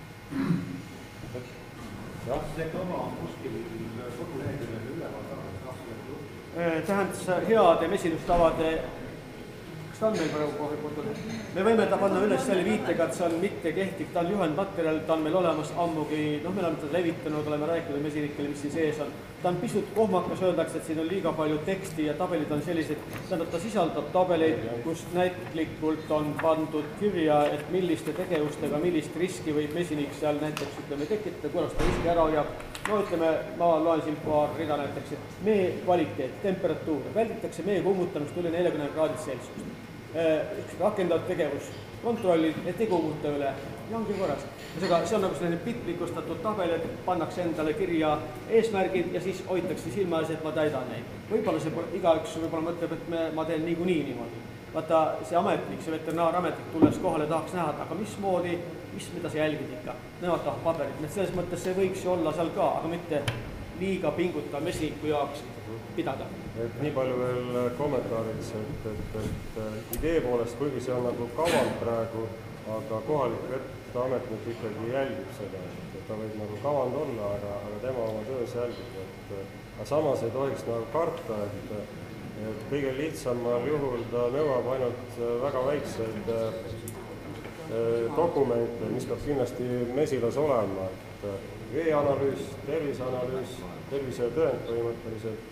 Jah. See kava on kuskil koduleheküljel üleval tähendas heade mesinustavade, kas ta on meil praegu kohe kodulehel? Me võime ta panna üles selle viitega, et see on mitte kehtiv, ta on juhendmaterjal, ta on meil olemas ammugi, noh, me oleme ta levitanud, oleme rääkinud mesinikele, mis siin sees on. Ta on pisut kohmakas, öeldakse, et siin on liiga palju teksti ja tabelid on sellised, tähendab, ta sisaldab tabeleid, kus näitlikult on pandud kirja, et milliste tegevustega, millist riski võib mesinik seal näiteks, ütleme, tekitada, kuidas ta riski ära hoiab. No ütleme, ma loen siin paar rida näiteks, et mee kvaliteet, temperatuur, välditakse mee kummutamist üle neljakümne kraadit Celsiust. Üks rakendatud tegevus, kontrollid, et ei kummuta üle ja ongi korras. See on nagu selline pitlikustatud tabel, et pannakse endale kirja eesmärgid ja siis hoitakse silma ees, et ma täidan neid. Võib-olla see igaüks võib-olla mõtleb, et me, ma teen niikuinii niimoodi. Vaata, see ametnik, see veterinaarametnik tulles kohale tahaks näha, aga mismoodi, mis, mida sa jälgid ikka. Nemad tahab paberit, et selles mõttes see võiks ju olla seal ka, aga mitte liiga pinguta mesiniku jaoks pidada. Et nii palju veel kommentaariks, et, et, et idee poolest, kuigi see on nagu kavand praegu, aga kohalik veterinaarametnik ikkagi jälgib seda, et ta võib nagu kavand olla, aga, aga tema oma töös jälgib. Et, aga samas ei tohiks nagu karta, et, et kõige lihtsamal juhul ta nõuab ainult väga väikseid dokumente, mis peab kindlasti mesilas olema. Et veeanalüüs, terviseanalüüs, tervisetõend põhimõtteliselt.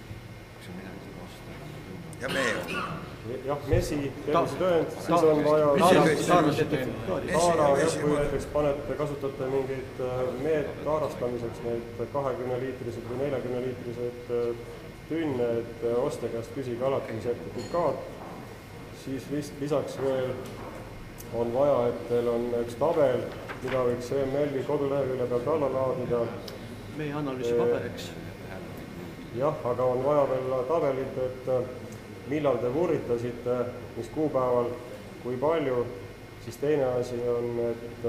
Ja mee on. Jah, mesi, tervisetõend, siis on vaja taara, kui näiteks panete, kasutate mingid meed taarastamiseks neid kahekümne liitrised või neljakümne liitrised tünne, et oste käest küsige alati sertifikaat, siis lisaks veel on vaja, et teil on üks tabel, mida võiks E M L-i kodulehekülje pealt alla laadida. Meie analüüsi paberiks. Jah, aga on vaja veel tabelit, et millal te vurritasite, mis kuupäeval, kui palju, siis teine asi on, et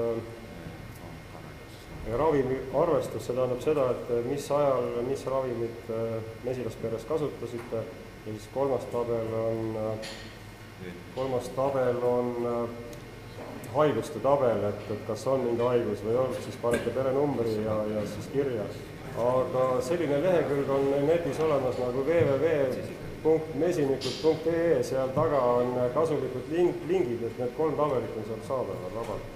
ravimi arvestus, see tähendab seda, et mis ajal, mis ravimit mesilasperes kasutasite ja siis kolmas tabel on, kolmas tabel on haiguste tabel, et, et kas on mingi haigus või on, siis panete perenumbri ja, ja siis kirja. Aga selline lehekülg on netis olemas nagu w w w punkt mesinikud punkt e e, seal taga on kasulikud link, lingid, et need kolm tabelit on seal saadaval vabalt.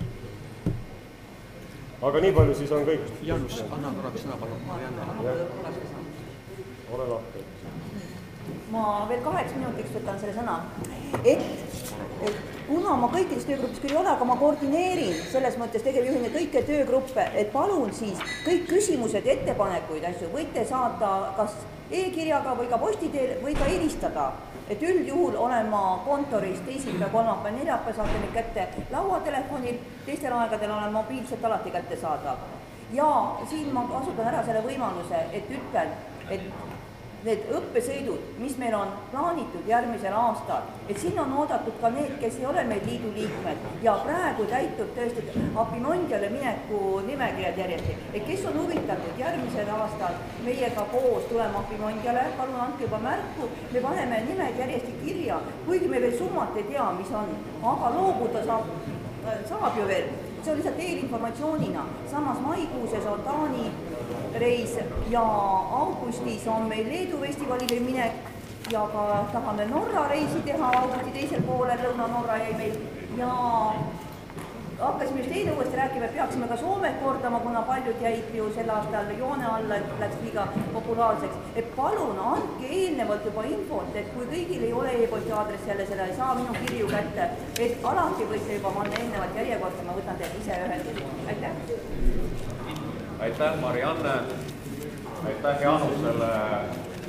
Aga nii palju siis on kõik. Janus, anna korraks sõna palun, Marianne. Ole lahti. Ma veel kaheks minutiks võtan selle sõna, et, et kuna ma kõikides töögrupis küll ei ole, aga ma koordineerin selles mõttes tegevjuhina kõike töögruppe, et palun siis kõik küsimused, ettepanekuid, asju võite saata kas e-kirjaga või ka postiteel või ka helistada. Et üldjuhul olen ma kontoris teisipäev, kolmapäev, neljapäev, saate nüüd kätte lauatelefonil, teistel aegadel olen mobiilselt alati kätte saada. Ja siin ma kasutan ära selle võimaluse, et ütlen, et need õppesõidud, mis meil on plaanitud järgmisel aastal, et siin on oodatud ka need, kes ei ole meil liidu liikmed ja praegu täitub tõesti Apimondiale mineku nimekirjad järjesti. Et kes on huvitatud järgmisel aastal meiega koos tulema Apimondiale, palun andke juba märku, me paneme nimed järjesti kirja, kuigi me veel summat ei tea, mis on, aga loobuda saab, saab ju veel. See on lihtsalt eelinformatsioonina. Samas maikuuses on Taani reis ja augustis on meil Leedu festivalile minek ja ka tahame Norra reisi teha augusti teisel poolel, Lõuna-Norra jäi meil ja hakkasime just eile uuesti rääkima, et peaksime ka Soomet kordama, kuna paljud jäid ju sel aastal joone alla, et läks liiga populaarseks. Et palun andke eelnevalt juba infot, et kui kõigil ei ole e-posti aadress jälle seda, ei saa minu kirju kätte, et alati võite juba panna eelnevalt järjekorda, ma võtan teid ise ühendust. Aitäh! Aitäh, Marianne! Aitäh Janusele